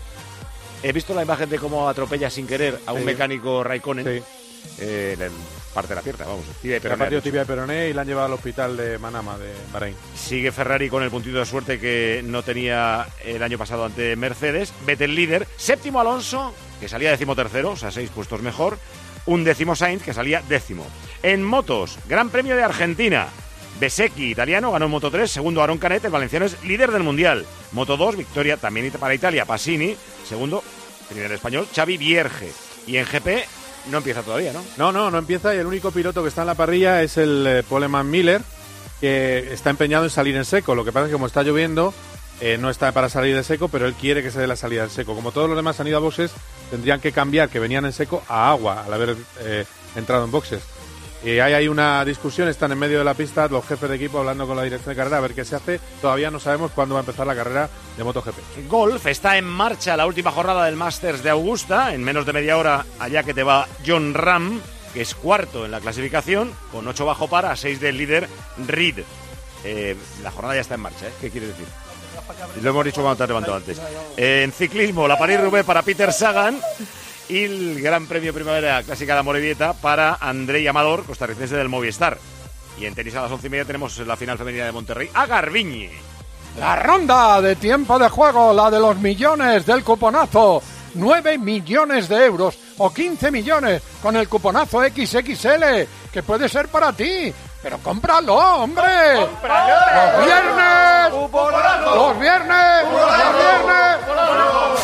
He visto la imagen de cómo atropella sin querer a un sí. mecánico Raikkonen. Sí. Eh, en parte de la pierna, vamos. Tibia y peroné. Ha partido tibia y peroné y la han llevado al hospital de Manama, de Bahrein. Sigue Ferrari con el puntito de suerte que no tenía el año pasado ante Mercedes. Vettel líder. Séptimo Alonso, que salía decimotercero, o sea, seis puestos mejor. Un décimo Sainz, que salía décimo. En motos, Gran Premio de Argentina. Bezzecchi, italiano, ganó en Moto tres. Segundo, Aaron Canet, el valenciano es líder del Mundial. Moto dos, victoria también para Italia, Pasini. Segundo, primer español, Xavi Vierge. Y en G P no empieza todavía, ¿no? No, no, no empieza, y el único piloto que está en la parrilla es el eh, Poleman Miller, que está empeñado en salir en seco. Lo que pasa es que como está lloviendo, eh, no está para salir de seco, pero él quiere que se dé la salida en seco. Como todos los demás han ido a boxes, tendrían que cambiar, que venían en seco, a agua, al haber eh, entrado en boxes. Y hay, hay una discusión, están en medio de la pista los jefes de equipo hablando con la dirección de carrera a ver qué se hace. Todavía no sabemos cuándo va a empezar la carrera de MotoGP. Golf, está en marcha la última jornada del Masters de Augusta. En menos de media hora, allá que te va John Ram, que es cuarto en la clasificación, con ocho bajo par a seis del líder Reed. Eh, la jornada ya está en marcha, ¿eh? ¿Qué quiere decir? Lo hemos dicho cuando te has levantado antes. Eh, en ciclismo, la París-Roubaix para Peter Sagan. Y el Gran Premio Primavera Clásica de Amorebieta para Andrei Amador, costarricense del Movistar. Y en tenis a las once y media tenemos la final femenina de Monterrey a Garbiñe. La ronda de tiempo de juego, la de los millones del cuponazo. nueve millones de euros o quince millones con el cuponazo equis equis ele, que puede ser para ti. Pero cómpralo, hombre. ¡Cómpralo! ¡Los viernes! ¡Cuponazo! ¡Los viernes! ¡Los viernes!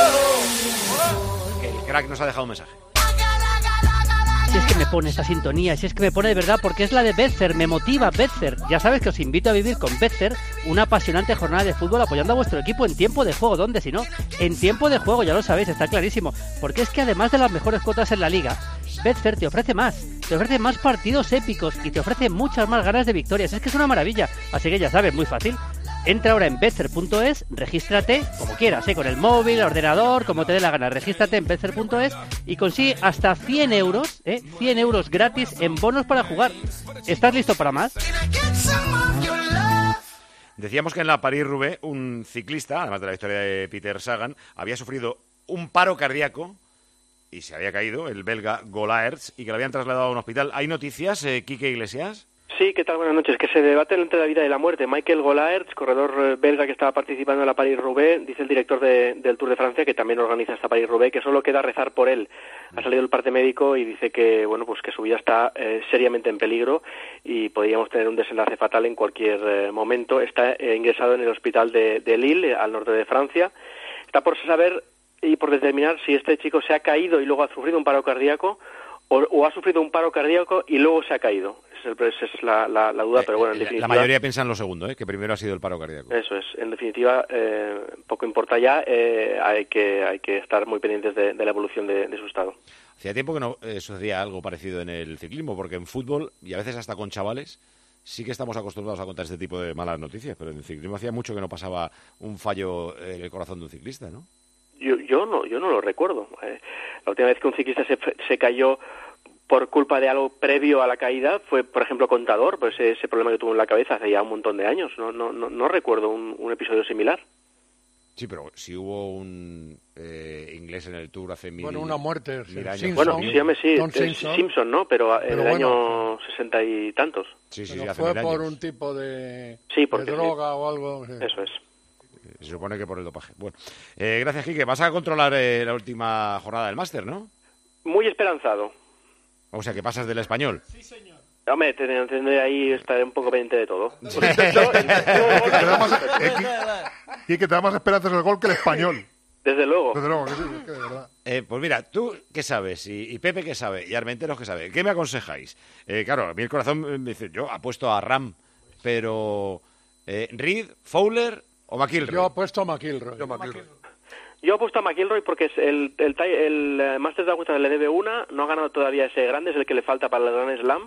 Que el crack nos ha dejado un mensaje. Si es que me pone esta sintonía, si es que me pone de verdad, porque es la de Betfair, me motiva Betfair. Ya sabes que os invito a vivir con Betfair una apasionante jornada de fútbol apoyando a vuestro equipo en tiempo de juego. ¿Dónde si no? En tiempo de juego, ya lo sabéis, está clarísimo. Porque es que además de las mejores cuotas en la liga, Betfair te ofrece más, te ofrece más partidos épicos y te ofrece muchas más ganas de victorias. Es que es una maravilla, así que ya sabes, muy fácil. Entra ahora en betfair punto es, regístrate como quieras, ¿eh? Con el móvil, el ordenador, como te dé la gana. Regístrate en betfair punto es y consigue hasta cien euros, ¿eh? cien euros gratis en bonos para jugar. ¿Estás listo para más? Decíamos que en la París-Roubaix un ciclista, además de la historia de Peter Sagan, había sufrido un paro cardíaco y se había caído, el belga Golaerts, y que lo habían trasladado a un hospital. ¿Hay noticias, eh, Quique Iglesias? Sí, ¿qué tal? Buenas noches. Que se debate entre la vida y la muerte. Michael Golaerts, corredor belga que estaba participando en la París-Roubaix, dice el director de, del Tour de Francia, que también organiza esta París-Roubaix, que solo queda rezar por él. Ha salido el parte médico y dice que, bueno, pues que su vida está eh, seriamente en peligro y podríamos tener un desenlace fatal en cualquier eh, momento. Está eh, ingresado en el hospital de, de Lille, al norte de Francia. Está por saber y por determinar si este chico se ha caído y luego ha sufrido un paro cardíaco o, o ha sufrido un paro cardíaco y luego se ha caído. Esa es la, la, la duda, pero bueno, en definitiva... La mayoría piensa en lo segundo, ¿eh? Que primero ha sido el paro cardíaco. Eso es, en definitiva, eh, poco importa ya, eh, hay que hay que estar muy pendientes de, de la evolución de, de su estado. Hacía tiempo que no eh, sucedía algo parecido en el ciclismo, porque en fútbol, y a veces hasta con chavales, sí que estamos acostumbrados a contar este tipo de malas noticias, pero en el ciclismo hacía mucho que no pasaba un fallo en el corazón de un ciclista, ¿no? Yo, yo no yo no lo recuerdo. Eh, la última vez que un ciclista se, se cayó por culpa de algo previo a la caída fue, por ejemplo, Contador, pues ese, ese problema que tuvo en la cabeza hace ya un montón de años. No no no, no recuerdo un, un episodio similar. Sí, pero si hubo un eh, inglés en el Tour hace mil, bueno, una muerte, mil años. Simpson, bueno, sí, hombre, sí, Simpson. Simpson, ¿no? Pero, pero en el bueno, año sesenta y tantos. Sí, sí, pero hace fue mil por años. un tipo de, sí, de droga sí. o algo. Sí. Eso es. Se supone que por el dopaje. Bueno, eh, gracias, Quique. Vas a controlar eh, la última jornada del máster, ¿no? Muy esperanzado. O sea, que pasas del español. Sí, señor. Hombre, tendré ahí, estaré un poco pendiente de todo. Quique, te da más esperanzas el gol que el español. Desde luego. Desde luego, que sí, es que de verdad. Eh, pues mira, tú qué sabes, y, y Pepe qué sabe, y Armenteros qué sabe. ¿Qué me aconsejáis? Eh, claro, a mí el corazón me dice, yo apuesto a Ram, pero eh, Reed, Fowler o McIlroy. Yo apuesto a McIlroy. Yo, McIlroy. Yo apuesto a McIlroy porque es el, el, el, el Masters de Augusta le debe una, no ha ganado todavía ese grande, es el que le falta para el Grand Slam,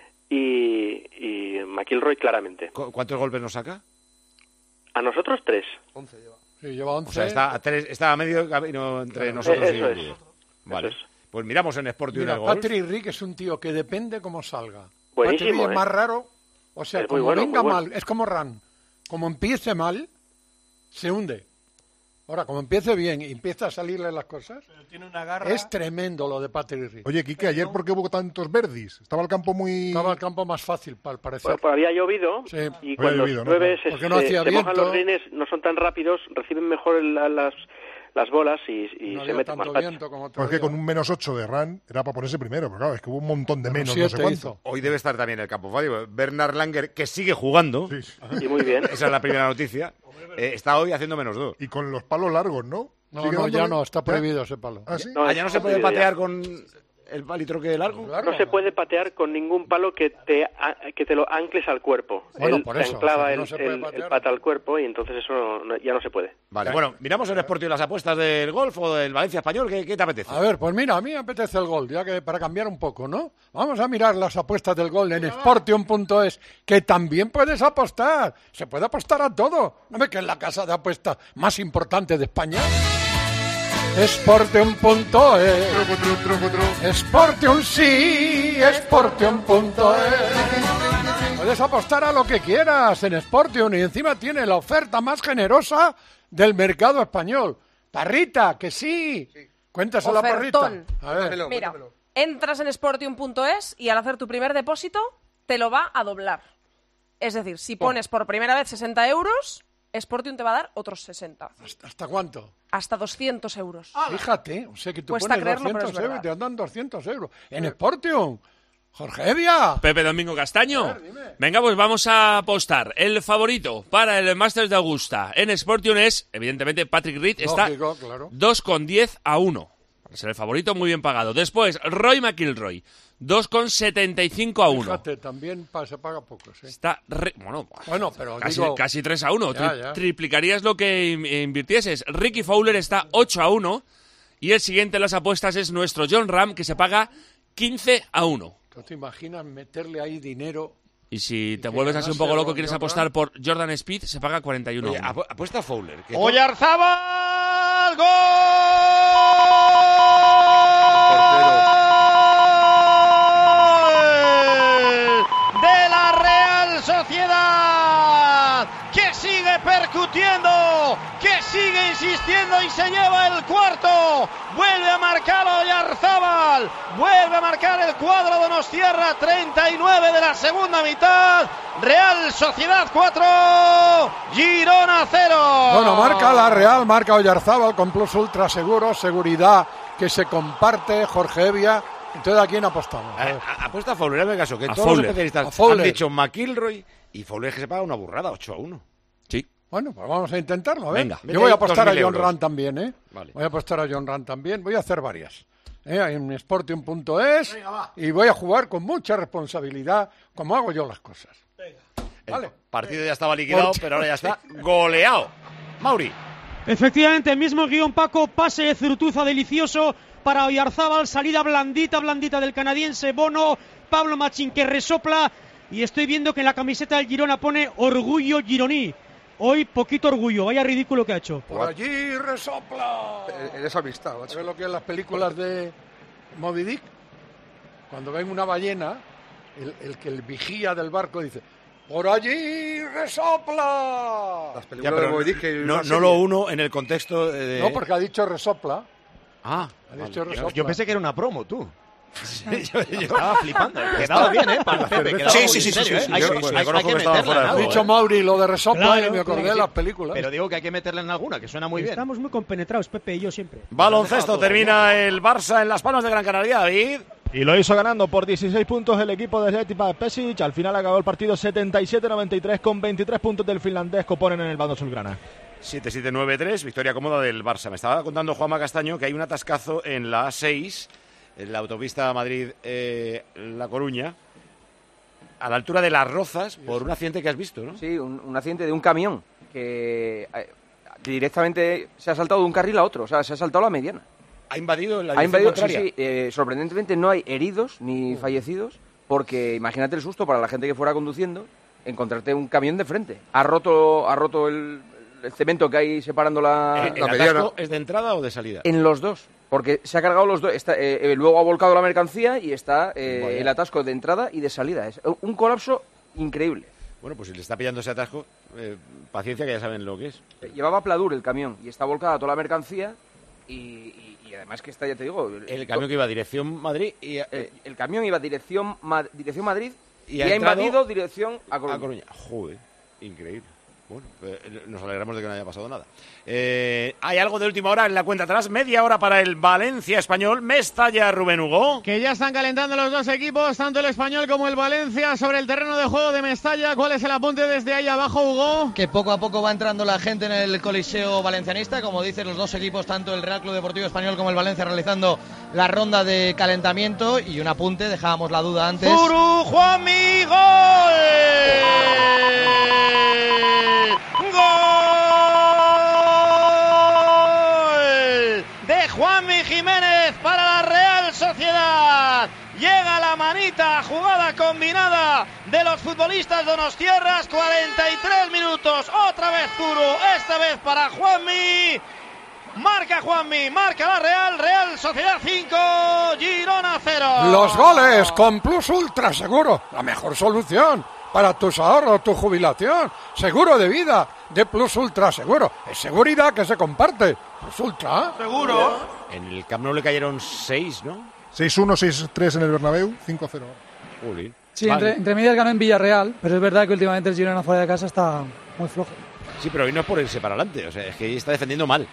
y, y McIlroy claramente. ¿Cu ¿Cuántos golpes nos saca? A nosotros tres. once lleva. Sí, lleva once. O sea, está a, tres, está a medio camino entre nosotros eso y el es. líder. Vale. Eso es. Pues miramos en Sport y en el golf. Patrick Reed es un tío que depende cómo salga. Buenísimo, Patrick Reed ¿eh? es más raro, o sea, es como bueno, venga bueno. mal, es como Ran. Como empiece mal, se hunde. Ahora, como empiece bien y empieza a salirle las cosas, tiene una garra. Es tremendo lo de Patrick Reed. Oye, Quique, ayer ¿por qué hubo tantos verdis? Estaba el campo muy... Estaba el campo más fácil, al parecer. Pues, pues había llovido sí. y cuando llovido, ¿no? llueve se, Porque no se, hacía se mojan viento. los greens, no son tan rápidos, reciben mejor el, las, las bolas y, y no se dio meten más tanto pacho. viento como otro Pues es que día. con un menos ocho de Ran era para ponerse primero, pero claro, es que hubo un montón de menos, no siete sé cuánto. hizo. Hoy debe estar también el campo fácil. Bernard Langer, que sigue jugando. Sí, sí. Y muy bien. Esa es la primera noticia. Eh, está hoy haciendo menos dos. Y con los palos largos, ¿no? No, ¿Sigue no, dándole? ya no, está prohibido ese palo. ¿Ah, sí? No, Ah, ya no se puede patear con el palitroque largo. No se puede patear con ningún palo que te a- que te lo ancles al cuerpo. Bueno, Él por te eso, anclaba o sea, que el, no se puede el- patear. el pata al cuerpo y entonces eso no- ya no se puede. Vale, bueno, miramos en Sport y las apuestas del golf o del Valencia Español. ¿Qué, qué te apetece? A ver, pues mira, a mí me apetece el gol, ya que para cambiar un poco, ¿no? Vamos a mirar las apuestas del gol en Sportium punto es, que también puedes apostar. Se puede apostar a todo. ¿No ves que es la casa de apuestas más importante de España? Sportium punto es. Truco, truco, truco, truco. Sportium sí, Sportium punto es. Puedes apostar a lo que quieras en Sportium y encima tiene la oferta más generosa del mercado español. Parrita, que sí. Cuéntaselo a Parrita. Ofertón. A ver. Mira, entras en sportium punto es y al hacer tu primer depósito te lo va a doblar. Es decir, si pones por primera vez sesenta euros, Sportium te va a dar otros sesenta. ¿Hasta cuánto? hasta doscientos euros. Fíjate, o sea que tú Cuesta pones creerlo, pero es doscientos euros y verdad. te dan doscientos euros. En Sportium, Jorge Evia. Pepe Domingo Castaño. Venga, pues vamos a apostar. El favorito para el Masters de Augusta en Sportium es, evidentemente, Patrick Reed. Está Lógico, claro. dos con diez a uno. Para ser el favorito, muy bien pagado. Después, Roy McIlroy. dos con setenta y cinco a uno. Fíjate, también pa- se paga poco, ¿sí? Está re- bueno, Bueno, pero casi, digo- casi tres a uno. Ya, Tri- ya. Triplicarías lo que in- invirtieses. Ricky Fowler está ocho a uno. Y el siguiente en las apuestas es nuestro John Ram, que se paga quince a uno. ¿Tú te imaginas meterle ahí dinero? Y si te que vuelves así un poco ganase loco, Ron- quieres John apostar Ram. por Jordan Speed, se paga cuarenta y uno. Oye, apu- apuesta a Fowler. que- Oyarzábal, gol de la Real Sociedad, que sigue percutiendo, que sigue insistiendo y se lleva el cuarto. Vuelve a marcar Oyarzábal, vuelve a marcar el cuadro Donostiarra, treinta y nueve de la segunda mitad. Real Sociedad cuatro, Girona cero. Bueno, marca la Real, marca Oyarzábal con Plus Ultra Seguro, seguridad que se comparte, Jorge Evia. Entonces, ¿a quién apostamos? A ver. A- a- Apuesta a Fowler, hazme caso, que A todos Fowler. los especialistas A Fowler. han dicho McIlroy y Fowler que se paga una burrada, ocho a uno. Sí. Bueno, pues vamos a intentarlo, a ver. Venga, mete Yo voy a ahí apostar a dos mil John euros. Ram también, ¿eh? Vale. Voy a apostar a John Ram también. Voy a hacer varias. ¿eh? En Sportium punto es y voy a jugar con mucha responsabilidad, como hago yo las cosas. El partido ya estaba liquidado, Por- pero ahora ya está goleado. Mauri. Efectivamente, mismo guión Paco, pase de Zurutuza delicioso para Oyarzábal, salida blandita, blandita del canadiense Bono, Pablo Machín que resopla y estoy viendo que en la camiseta del Girona pone orgullo gironí. Hoy poquito orgullo, vaya ridículo que ha hecho. Por allí resopla. Eres amistad, macho. ¿Sabes lo que es las películas de Moby Dick? Cuando ven una ballena, el, el que el vigía del barco dice, ¡por allí resopla! Las Ya, películas pero de Moby Dick, que no, una no serie. lo uno en el contexto de... No, porque ha dicho resopla. Ah, Ha dicho vale. resopla. Yo pensé que era una promo, tú. yo, yo- Estaba flipando. Quedaba bien, ¿eh? Para el Pepe. quedaba Sí, muy sí, sí, serio, sí, ¿eh? sí, Hay yo que- reconozco hay- hay que que estaba meterla fuera de en Ha juego, algo, dicho ¿eh? Mauri lo de resopla Claro, y me acordé claro, de sí. las películas. Pero digo que hay que meterla en alguna, que suena muy bien. Estamos muy compenetrados, Pepe y yo siempre. Baloncesto, termina el Barça en Las Palmas de Gran Canaria, David. Y lo hizo ganando por dieciséis puntos el equipo de Zlatipa Pesic. Al final acabó el partido setenta y siete noventa y tres con veintitrés puntos del finlandés que ponen en el bando azulgrana. siete siete nueve tres, victoria cómoda del Barça. Me estaba contando Juanma Castaño que hay un atascazo en la A seis, en la autopista Madrid-La Coruña, a la altura de Las Rozas, por un accidente que has visto, ¿no? Sí, un, un accidente de un camión que eh, directamente se ha saltado de un carril a otro, o sea, se ha saltado la mediana. Ha invadido la Ha dirección invadido, sí, contraria. sí, eh, sorprendentemente no hay heridos ni fallecidos, porque imagínate el susto para la gente que fuera conduciendo, encontrarte un camión de frente. Ha roto, ha roto el, el cemento que hay separando la, ¿El, el la mediana. atasco es de entrada o de salida? En los dos, porque se ha cargado los dos. Está, eh, eh, luego ha volcado la mercancía y está eh, Vaya. el atasco de entrada y de salida. Es un colapso increíble. Bueno, pues si le está pillando ese atasco, eh, paciencia, que ya saben lo que es. Eh, Llevaba Pladur el camión y está volcada toda la mercancía y, y- y además que está, ya te digo... El camión que iba a dirección Madrid y... eh, El, el camión iba dirección, Ma- dirección Madrid Y y, ha ha entrado invadido dirección a Coruña. a Coruña. Joder, increíble. Bueno, eh, nos alegramos de que no haya pasado nada. Eh, hay algo de última hora en la cuenta atrás. Media hora para el Valencia Español. Mestalla, Rubén Hugo. Que ya están calentando los dos equipos, tanto el Español como el Valencia, sobre el terreno de juego de Mestalla. ¿Cuál es el apunte desde ahí abajo, Hugo? Que poco a poco va entrando la gente en el Coliseo Valencianista, como dicen los dos equipos, tanto el Real Club Deportivo Español como el Valencia, realizando la ronda de calentamiento. Y un apunte, dejábamos la duda antes. Furu, Juanmi, gol. Gol de Juanmi Jiménez para la Real Sociedad. Llega la manita, jugada combinada de los futbolistas donostiarras, cuarenta y tres minutos, otra vez Zuru, esta vez para Juanmi. Marca Juanmi, marca la Real, Real Sociedad cinco, Girona cero. Los goles con Plus Ultra Seguro, la mejor solución para tus ahorros, tu jubilación. Seguro de vida de Plus Ultra Seguro. Es seguridad que se comparte. Plus Ultra. Seguro. En el Camp Nou le cayeron seis, ¿no? seis uno, seis tres en el Bernabéu, cinco cero. Jolín. Sí, Vale. entre, entre medias ganó en Villarreal, pero es verdad que últimamente el Girona fuera de casa está muy flojo. Sí, pero hoy no es por irse para adelante. O sea, es que está defendiendo mal.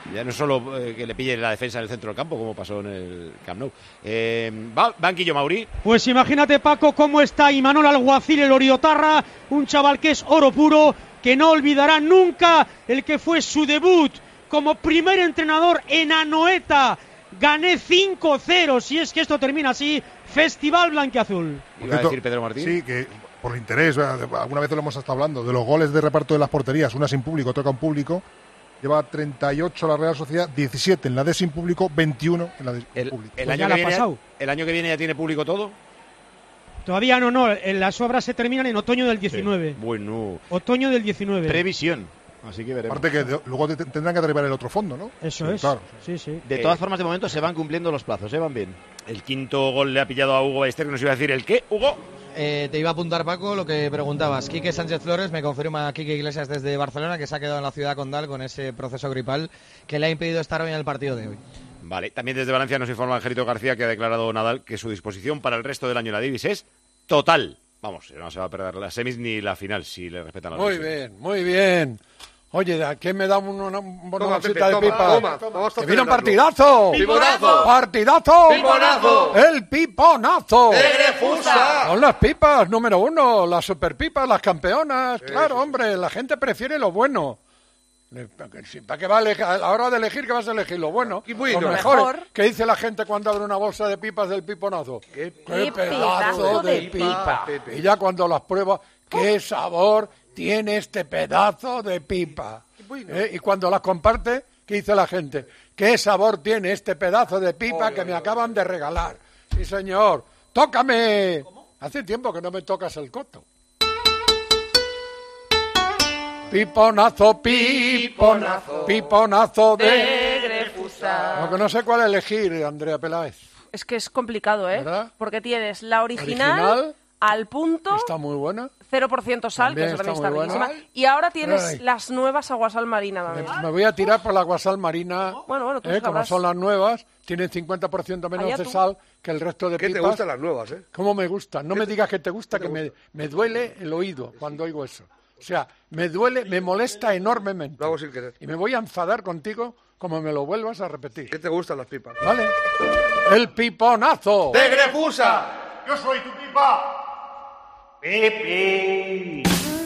Ya no solo eh, que le pille la defensa en el centro del campo, como pasó en el Camp Nou. Eh, va, banquillo, Mauri. Pues imagínate, Paco, cómo está Imanol Alguacil, el Oriotarra, un chaval que es oro puro, que no olvidará nunca el que fue su debut como primer entrenador en Anoeta. Gané cinco cero, si es que esto termina así, Festival Blanquiazul. Iba a decir Pedro Martín. Sí, que por interés, alguna vez lo hemos estado hablando, de los goles de reparto de las porterías, una sin público, otra con público. Lleva treinta y ocho la Real Sociedad, diecisiete en la de sin público, veintiuno en la de el, público. El, pues año ya que la viene, ha pasado. ¿El año que viene ya tiene público todo? Todavía no, no, las obras se terminan en otoño del diecinueve. Sí. Bueno. Otoño del diecinueve. Previsión. Así que veremos. Aparte que de, luego te, tendrán que derribar el otro fondo, ¿no? Eso sí, es. Claro. Sí, sí. De todas eh, formas, de momento se van cumpliendo los plazos, ¿eh? Van bien. El quinto gol le ha pillado a Hugo Ballester, que nos iba a decir el qué, Hugo. Eh, te iba a apuntar, Paco, lo que preguntabas. Quique Sánchez Flores me confirma Quique Iglesias desde Barcelona que se ha quedado en la ciudad condal con ese proceso gripal que le ha impedido estar hoy en el partido de hoy. Vale, también desde Valencia nos informa Angelito García que ha declarado Nadal que su disposición para el resto del año en la Divis es total. Vamos, no se va a perder las semis ni la final si le respetan las Muy lesiones. bien, muy bien. Oye, ¿de quién me da una, una, una Toma, bolsita Pepe, de toma, pipa? toma, vamos a ¡Que viene un celebrarlo. partidazo! ¡Piponazo! ¡Partidazo! ¡Piponazo! ¡El piponazo! ¡De Grefusa! Son las pipas número uno, las superpipas, las campeonas. Claro, hombre, la gente prefiere lo bueno. ¿Para qué va a elegir? A la hora de elegir, ¿qué vas a elegir? Lo bueno, bueno. lo mejor. Mejor. ¿Qué dice la gente cuando abre una bolsa de pipas del piponazo? ¡Qué, ¡Qué pedazo de pipa! Y ya cuando las pruebas, ¿qué sabor tiene este pedazo de pipa? bueno. ¿Eh? Y cuando las comparte, ¿qué dice la gente? ¿Qué sabor tiene este pedazo de pipa Oy, que oy, me oy. acaban de regalar? Sí, señor. ¡Tócame! Hace tiempo que no me tocas el coto. Piponazo, piponazo, piponazo de... De Grefusa. Lo que no sé cuál elegir, Andrea Peláez. Es que es complicado, ¿eh? ¿Verdad? Porque tienes la original, Original. al punto, Está muy buena. cero por ciento sal, También que eso también está está muy buena. riquísima. Y ahora tienes Ay. las nuevas aguasal marina, Me, también. me voy a tirar por la guasal marina. Bueno, bueno, tú ¿eh? Como sabrás. son las nuevas, tienen cincuenta por ciento menos Allá de tú. sal que el resto de ¿Qué pipas. te gustan las nuevas, eh? ¿Cómo me gustan? No me te- digas que te gusta, qué que te me, gusta? me duele el oído cuando oigo eso. O sea, me duele, me molesta enormemente. Lo hago sin querer. Y me voy a enfadar contigo como me lo vuelvas a repetir. ¿Qué te gustan las pipas? ¿Vale? El piponazo. ¡De Grefusa! Yo soy tu pipa. Pepe.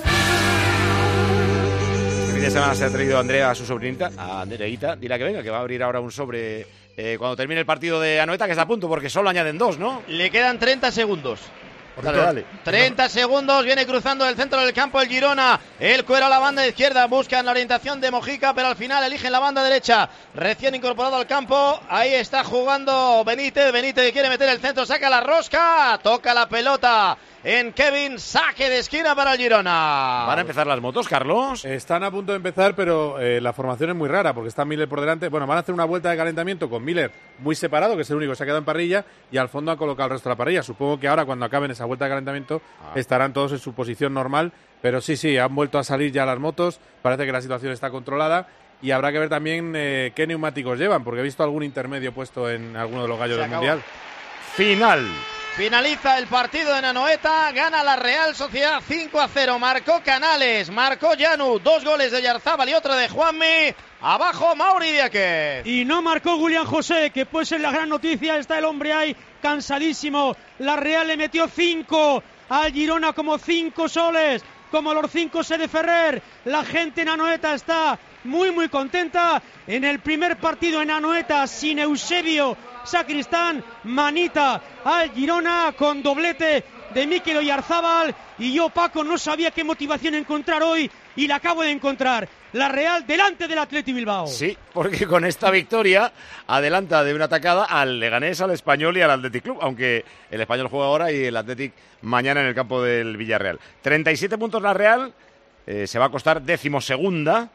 Este fin de semana se ha traído Andrea a su sobrinita, a Andreita. Dile que venga, que va a abrir ahora un sobre eh, cuando termine el partido de Anoeta, que está a punto, porque solo añaden dos, ¿no? Le quedan treinta segundos. Dale, dale. treinta segundos, viene cruzando el centro del campo el Girona. El cuero a la banda izquierda, buscan la orientación de Mojica, pero al final eligen la banda derecha. Recién incorporado al campo, ahí está jugando Benítez. Benítez quiere meter el centro, saca la rosca, toca la pelota en Kevin, saque de esquina para el Girona. Van a empezar las motos, Carlos. Están a punto de empezar, pero eh, la formación es muy rara porque está Miller por delante. Bueno, van a hacer una vuelta de calentamiento con Miller muy separado, que es el único que se ha quedado en parrilla, y al fondo han colocado el resto de la parrilla. Supongo que ahora, cuando acaben esa vuelta de calentamiento, Ah. estarán todos en su posición normal. Pero sí, sí, han vuelto a salir ya las motos. Parece que la situación está controlada. Y habrá que ver también eh, qué neumáticos llevan, porque he visto algún intermedio puesto en alguno de los gallos Se del acabó. Mundial. Final. Finaliza el partido en Anoeta, gana la Real Sociedad cinco a cero, marcó Canales, marcó Llanu, dos goles de Yarzábal y otro de Juanmi, abajo Mauri Diáquez. Y no marcó Julián José, que puede ser la gran noticia, está el hombre ahí cansadísimo. La Real le metió cinco al Girona como cinco soles, como los cinco se de Ferrer. La gente en Anoeta está muy muy contenta. En el primer partido en Anoeta sin Eusebio Sacristán, manita al Girona con doblete de Mikel Oyarzábal. Y yo, Paco, no sabía qué motivación encontrar hoy y la acabo de encontrar. La Real delante del Athletic Bilbao. Sí, porque con esta victoria adelanta de una atacada al Leganés, al Español y al Athletic Club, aunque el Español juega ahora y el Athletic mañana en el campo del Villarreal. treinta y siete puntos la Real, eh, se va a costar decimosegunda,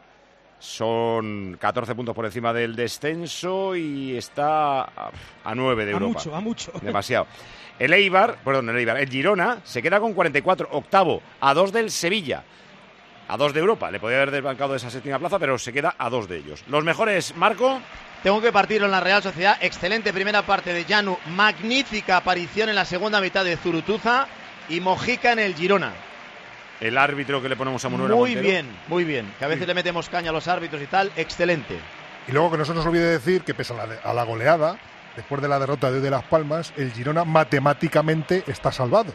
son catorce puntos por encima del descenso y está a, a nueve de A Europa. mucho, a mucho. Demasiado. El Eibar, perdón, el Eibar, el Girona se queda con cuarenta y cuatro, octavo, a dos del Sevilla. A dos de Europa. Le podía haber desbancado de esa séptima plaza, pero se queda a dos de ellos. Los mejores, Marco. Tengo que partirlo en la Real Sociedad. Excelente primera parte de Llanu. Magnífica aparición en la segunda mitad de Zurutuza. Y Mojica en el Girona. El árbitro que le ponemos a Manuel Muy Montero. bien, muy bien. Que a veces le metemos caña a los árbitros y tal. Excelente. Y luego que no se nos olvide decir que pese a la, a la goleada, después de la derrota de hoy de Las Palmas, el Girona matemáticamente está salvado.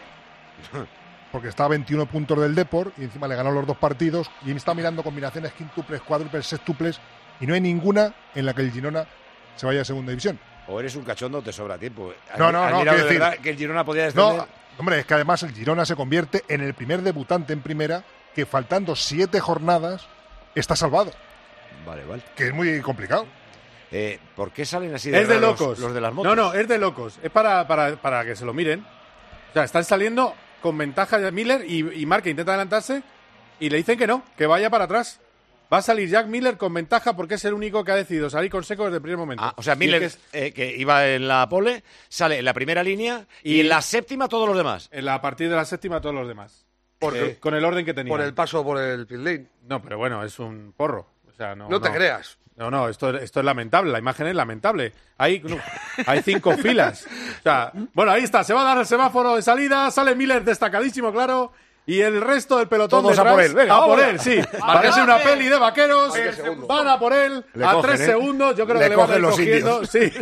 Porque está a veintiuno puntos del Depor y encima le ganó los dos partidos y está mirando combinaciones quíntuples, cuádruples, sextuples y no hay ninguna en la que el Girona se vaya a segunda división. O eres un cachondo, te sobra tiempo. No, no, no, quiero decir que el Girona podía descender. No, hombre, es que además el Girona se convierte en el primer debutante en primera que faltando siete jornadas está salvado. Vale, vale. Que es muy complicado. Eh, ¿Por qué salen así de Es de raros locos. los de las motos? No, no, es de locos. Es para, para, para que se lo miren. O sea, están saliendo con ventaja de Miller y, y Marque intenta adelantarse y le dicen que no, que vaya para atrás. Va a salir Jack Miller con ventaja porque es el único que ha decidido salir con seco desde el primer momento. Ah, o sea, Miller, que, es, eh, que iba en la pole, sale en la primera línea y, y en la séptima todos los demás. En la, a partir de la séptima todos los demás. Porque, eh, con el orden que tenía. Por el paso por el pit lane. No, pero bueno, es un porro. O sea, no, no te no. creas. No, no, esto, esto es lamentable, la imagen es lamentable. Hay, no, hay cinco filas. O sea, bueno, ahí está, se va a dar el semáforo de salida, sale Miller destacadísimo, claro, y el resto del pelotón todos detrás, a por él, venga, a por vamos. él, sí. Parece una peli de vaqueros, van a por él, le a cogen, tres ¿eh? segundos, yo creo le que le van a ir los cogiendo. indios. Sí.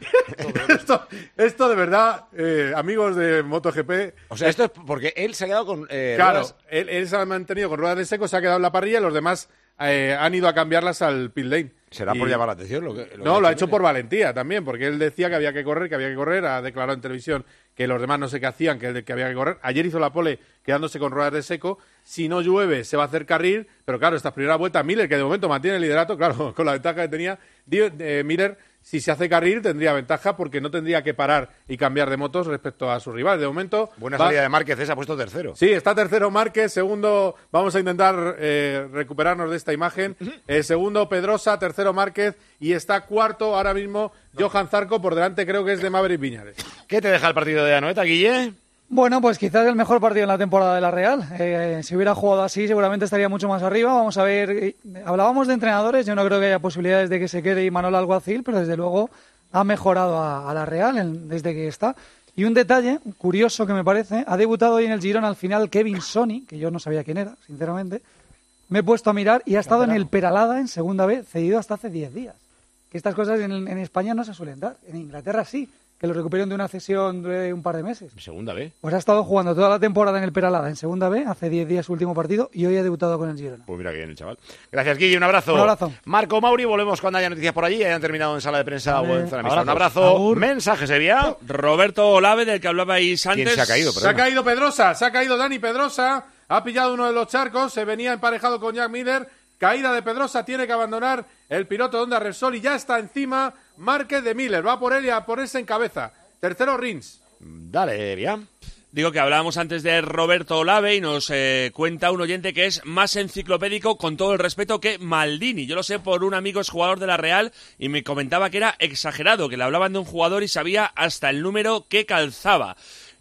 esto, esto de verdad, eh, amigos de MotoGP. O sea, esto es porque él se ha quedado con eh, Claro, ruedas. él, él se ha mantenido con ruedas de seco, se ha quedado en la parrilla y los demás eh, han ido a cambiarlas al pit lane. ¿Será Y- por llamar la atención? Lo que, lo no, que lo ha Miller? hecho por valentía también, porque él decía que había que correr, que había que correr, ha declarado en televisión que los demás no sé qué hacían, que, él- que había que correr. Ayer hizo la pole quedándose con ruedas de seco. Si no llueve, se va a hacer carril, pero claro, esta primera vuelta, Miller, que de momento mantiene el liderato, claro, con la ventaja que tenía, Dio- eh, Miller, si se hace carril, tendría ventaja porque no tendría que parar y cambiar de motos respecto a su rival. De momento... Buena va- salida de Márquez, se ha puesto tercero. Sí, está tercero Márquez, segundo, vamos a intentar eh, recuperarnos de esta imagen. Eh, segundo Pedrosa, tercero Márquez y está cuarto ahora mismo Johan Zarco, por delante creo que es de Maverick Viñales. ¿Qué te deja el partido de Anoeta, Guille? Bueno, pues quizás el mejor partido en la temporada de la Real. Eh, si hubiera jugado así, seguramente estaría mucho más arriba. Vamos a ver. eh, Hablábamos de entrenadores. Yo no creo que haya posibilidades de que se quede Imanol Alguacil, pero desde luego ha mejorado a, a la Real en- desde que está. Y un detalle curioso que me parece: ha debutado hoy en el Girona al final Kevin Sony, que yo no sabía quién era, sinceramente. Me he puesto a mirar y ha estado en el Peralada en segunda vez, cedido hasta hace diez días. Que estas cosas en, en España no se suelen dar. En Inglaterra sí, que lo recuperaron de una cesión de un par de meses. Segunda vez. Pues ha estado jugando toda la temporada en el Peralada en segunda B, hace diez días su último partido, y hoy ha debutado con el Girona. Pues mira que bien el chaval. Gracias, Guille, un abrazo. Un abrazo. Marco Mauri, volvemos cuando haya noticias por allí. Hayan terminado en sala de prensa Vale. o en zona mixta. Un Abrazos. abrazo. Agur. Mensaje, Sevilla. Roberto Olave, del que hablabais antes. ¿Quién se ha caído? Se ha caído Pedrosa, se ha caído Dani Pedrosa, ha pillado uno de los charcos, se venía emparejado con Jack Miller, caída de Pedrosa, tiene que abandonar el piloto de Honda Repsol y ya está encima Márquez de Miller, va por él y a ponerse en cabeza. Tercero Rins. Dale, bien. Digo que hablábamos antes de Roberto Olave y nos eh, cuenta un oyente que es más enciclopédico, con todo el respeto, que Maldini. Yo lo sé por un amigo, es jugador de la Real, y me comentaba que era exagerado, que le hablaban de un jugador y sabía hasta el número que calzaba.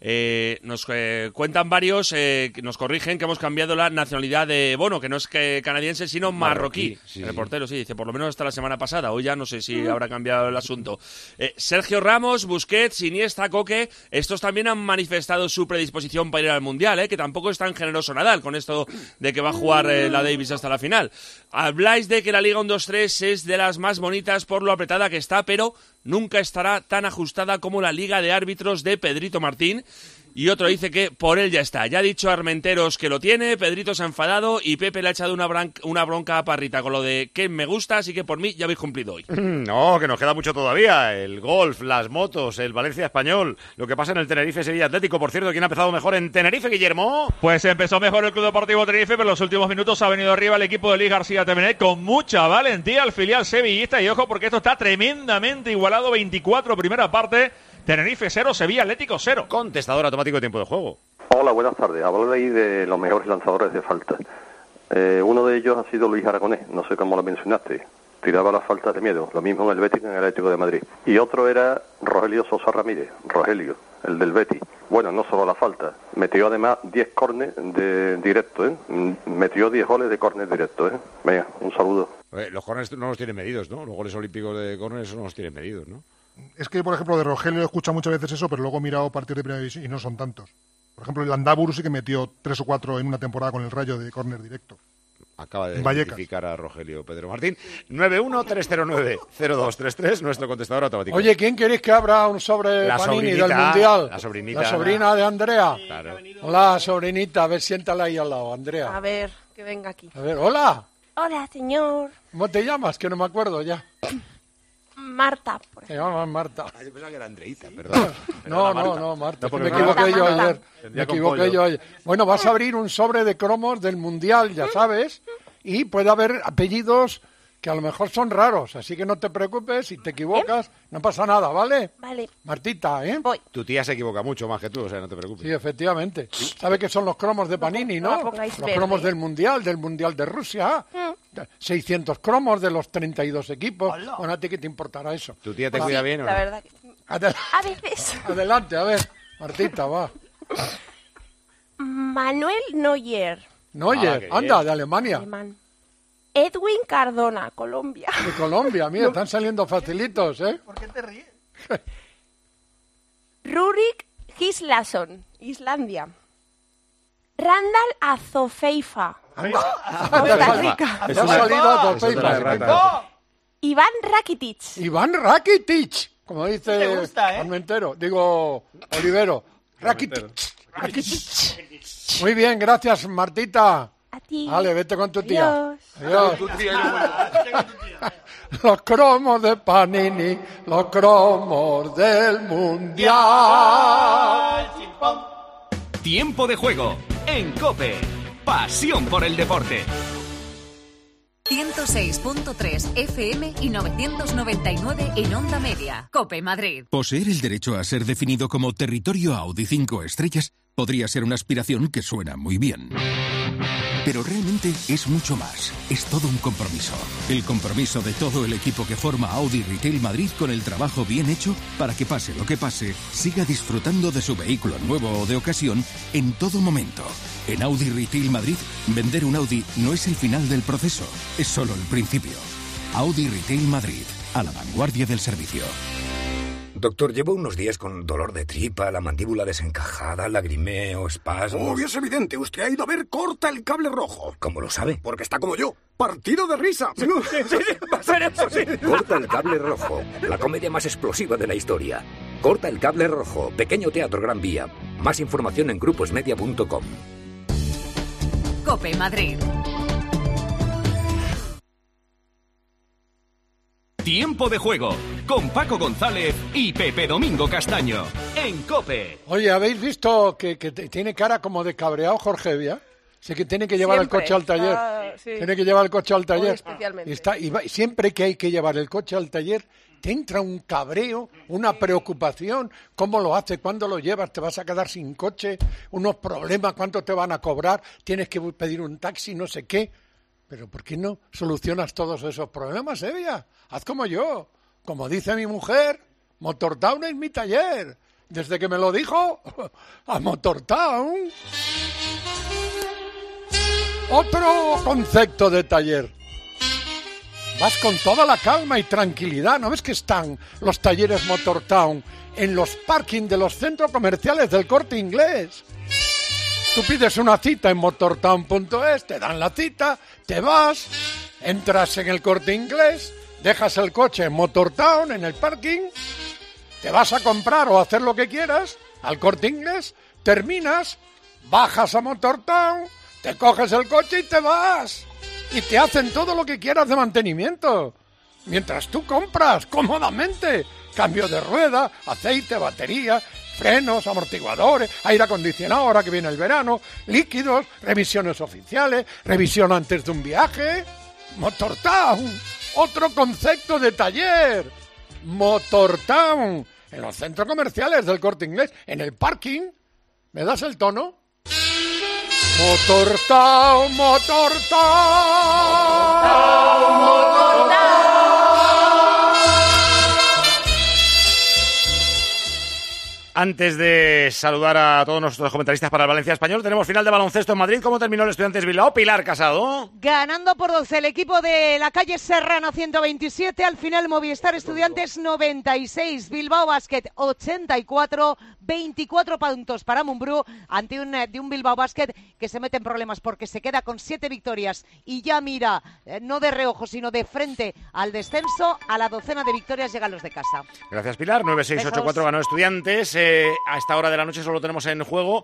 Eh, nos eh, cuentan varios, eh, que nos corrigen que hemos cambiado la nacionalidad de Bono, que no es que canadiense, sino marroquí. Marroquí, sí, el sí. portero, sí, dice, por lo menos hasta la semana pasada. Hoy ya no sé si habrá cambiado el asunto. Eh, Sergio Ramos, Busquets, Iniesta, Coque, estos también han manifestado su predisposición para ir al Mundial, eh, que tampoco es tan generoso Nadal con esto de que va a jugar eh, la Davis hasta la final. Habláis de que la Liga uno dos tres es de las más bonitas por lo apretada que está, pero nunca estará tan ajustada como la Liga de Árbitros de Pedrito Martín. Y otro dice que por él ya está. Ya ha dicho Armenteros que lo tiene, Pedrito se ha enfadado y Pepe le ha echado una, bran- una bronca a Parrita con lo de que me gusta, así que por mí ya habéis cumplido hoy. No, que nos queda mucho todavía. El golf, las motos, el Valencia Español, lo que pasa en el Tenerife Sevilla Atlético. Por cierto, ¿quién ha empezado mejor en Tenerife, Guillermo? Pues empezó mejor el Club Deportivo Tenerife, pero en los últimos minutos ha venido arriba el equipo de Luis García Temenet con mucha valentía al filial sevillista. Y ojo, porque esto está tremendamente igualado. veinticuatro primera parte, Tenerife cero, Sevilla Atlético cero. Contestador automático de tiempo de juego. Hola, buenas tardes. Hablo ahí de los mejores lanzadores de falta. Eh, uno de ellos ha sido Luis Aragonés, no sé cómo lo mencionaste. Tiraba las faltas de miedo, lo mismo en el Betis que en el Atlético de Madrid. Y otro era Rogelio Sosa Ramírez, Rogelio, el del Betis. Bueno, no solo la falta, metió además diez córner de directo, ¿eh? Metió diez goles de córner directo, ¿eh? Venga, un saludo. Eh, los córneres no los tienen medidos, ¿no? Los goles olímpicos de córneres no los tienen medidos, ¿no? Es que, por ejemplo, de Rogelio he escuchado muchas veces eso, pero luego he mirado partidos de primera división y no son tantos. Por ejemplo, el Landaburu sí que metió tres o cuatro en una temporada con el Rayo de córner directo. Acaba de Vallecas. identificar a Rogelio Pedro Martín. nueve uno tres cero nueve cero dos tres tres, nuestro contestador automático. Oye, ¿quién queréis que abra un sobre La Panini sobrinita, del Mundial? la sobrinita. La sobrina de Andrea. Claro. Hola, sobrinita, a ver, siéntala ahí al lado, Andrea. A ver, que venga aquí. A ver, hola. Hola, señor. ¿Cómo te llamas? Que no me acuerdo ya. Marta. Por Te llamas Marta. Ah, yo pensaba que era Andreita, perdón. No, Perdona, no, Marta. no, Marta. No, porque me Marta- equivoqué yo Marta. ayer. Me Tendría con equivoqué pollo. yo ayer. Bueno, vas a abrir un sobre de cromos del Mundial, ya sabes, y puede haber apellidos que a lo mejor son raros, así que no te preocupes, si te equivocas, no pasa nada, ¿vale? Vale. Martita, ¿eh? Tu tía se equivoca mucho más que tú, o sea, no te preocupes. Sí, efectivamente. ¿Sabe qué son los cromos de Panini, no la no? pongáis Los verde. cromos del Mundial, del Mundial de Rusia. seiscientos cromos de los treinta y dos equipos. Bueno, ¿a ti qué te importará eso? ¿Tu tía te Va. cuida bien o no? La verdad que... Adel- A veces. Adelante, a ver. Martita, va. Manuel Neuer. Neuer, Ah, qué anda, bien. de Alemania. Alemán. Edwin Cardona, Colombia. De Colombia, mira, están saliendo facilitos, ¿eh? ¿Por qué te ríes? Rurik Gislason, Islandia. Randall Azofeifa, Costa Rica. Es una salido a Topeipa. Iván Rakitic. Iván Rakitic, como dice Te gusta, ¿eh? Armentero. Digo, Olivero. Rakitic. Rakitic. Muy bien, gracias, Martita. A ti. Vale, vete con tu tía. Adiós. Adiós. Los cromos de Panini, los cromos del Mundial. Tiempo de juego en COPE. Pasión por el deporte. ciento seis punto tres F M y novecientos noventa y nueve en Onda Media. COPE Madrid. Poseer el derecho a ser definido como territorio Audi cinco estrellas podría ser una aspiración que suena muy bien. Pero realmente es mucho más. Es todo un compromiso. El compromiso de todo el equipo que forma Audi Retail Madrid con el trabajo bien hecho para que pase lo que pase, siga disfrutando de su vehículo nuevo o de ocasión en todo momento. En Audi Retail Madrid, vender un Audi no es el final del proceso, es solo el principio. Audi Retail Madrid, a la vanguardia del servicio. Doctor, llevo unos días con dolor de tripa, la mandíbula desencajada, lagrimeo, espasmos... Obvio, es evidente. Usted ha ido a ver Corta el Cable Rojo. ¿Cómo lo sabe? Porque está como yo. Partido de risa. Sí, sí, sí, va a ser eso, sí. Corta el Cable Rojo, la comedia más explosiva de la historia. Corta el Cable Rojo, Pequeño Teatro Gran Vía. Más información en gruposmedia punto com. COPE Madrid. Tiempo de juego con Paco González y Pepe Domingo Castaño en COPE. Oye, ¿habéis visto que, que te- tiene cara como de cabreado Jorge Vía? Sé que tiene que llevar Siempre. el coche al taller. Ah, sí. Tiene que llevar el coche al Hoy taller. especialmente. Y está, y va- y siempre que hay que llevar el coche al taller, te entra un cabreo, una preocupación. ¿Cómo lo hace? ¿Cuándo lo llevas? ¿Te vas a quedar sin coche? ¿Unos problemas? ¿Cuánto te van a cobrar? ¿Tienes que pedir un taxi? No sé qué. Pero ¿por qué no solucionas todos esos problemas, Evia? Haz como yo. Como dice mi mujer, Motortown es mi taller. Desde que me lo dijo, a Motortown. Otro concepto de taller. Vas con toda la calma y tranquilidad. ¿No ves que están los talleres Motortown en los parking de los centros comerciales del Corte Inglés? Tú pides una cita en motortown punto es, te dan la cita, te vas, entras en el Corte Inglés, dejas el coche en Motortown, en el parking, te vas a comprar o a hacer lo que quieras al Corte Inglés, terminas, bajas a Motortown, te coges el coche y te vas. Y te hacen todo lo que quieras de mantenimiento. Mientras tú compras cómodamente. Cambio de rueda, aceite, batería, frenos, amortiguadores, aire acondicionado ahora que viene el verano, líquidos, revisiones oficiales, revisión antes de un viaje. Motortown, otro concepto de taller. Motortown, en los centros comerciales del Corte Inglés, en el parking. ¿Me das el tono? Motortown, Motortown, Motortown. Antes de saludar a todos nuestros comentaristas para el Valencia Español, tenemos final de baloncesto en Madrid. ¿Cómo terminó el Estudiantes Bilbao? Pilar Casado. Ganando por doce el equipo de la calle Serrano, ciento veintisiete. Al final Movistar Estudiantes noventa y seis. Bilbao Basket ochenta y cuatro. veinticuatro puntos para Mumbrú ante un, de un Bilbao Basket que se mete en problemas porque se queda con siete victorias y ya mira, eh, no de reojo, sino de frente al descenso. A la docena de victorias llegan los de casa. Gracias, Pilar. nueve seis ocho cuatro ganó Estudiantes. Eh, a esta hora de la noche solo tenemos en juego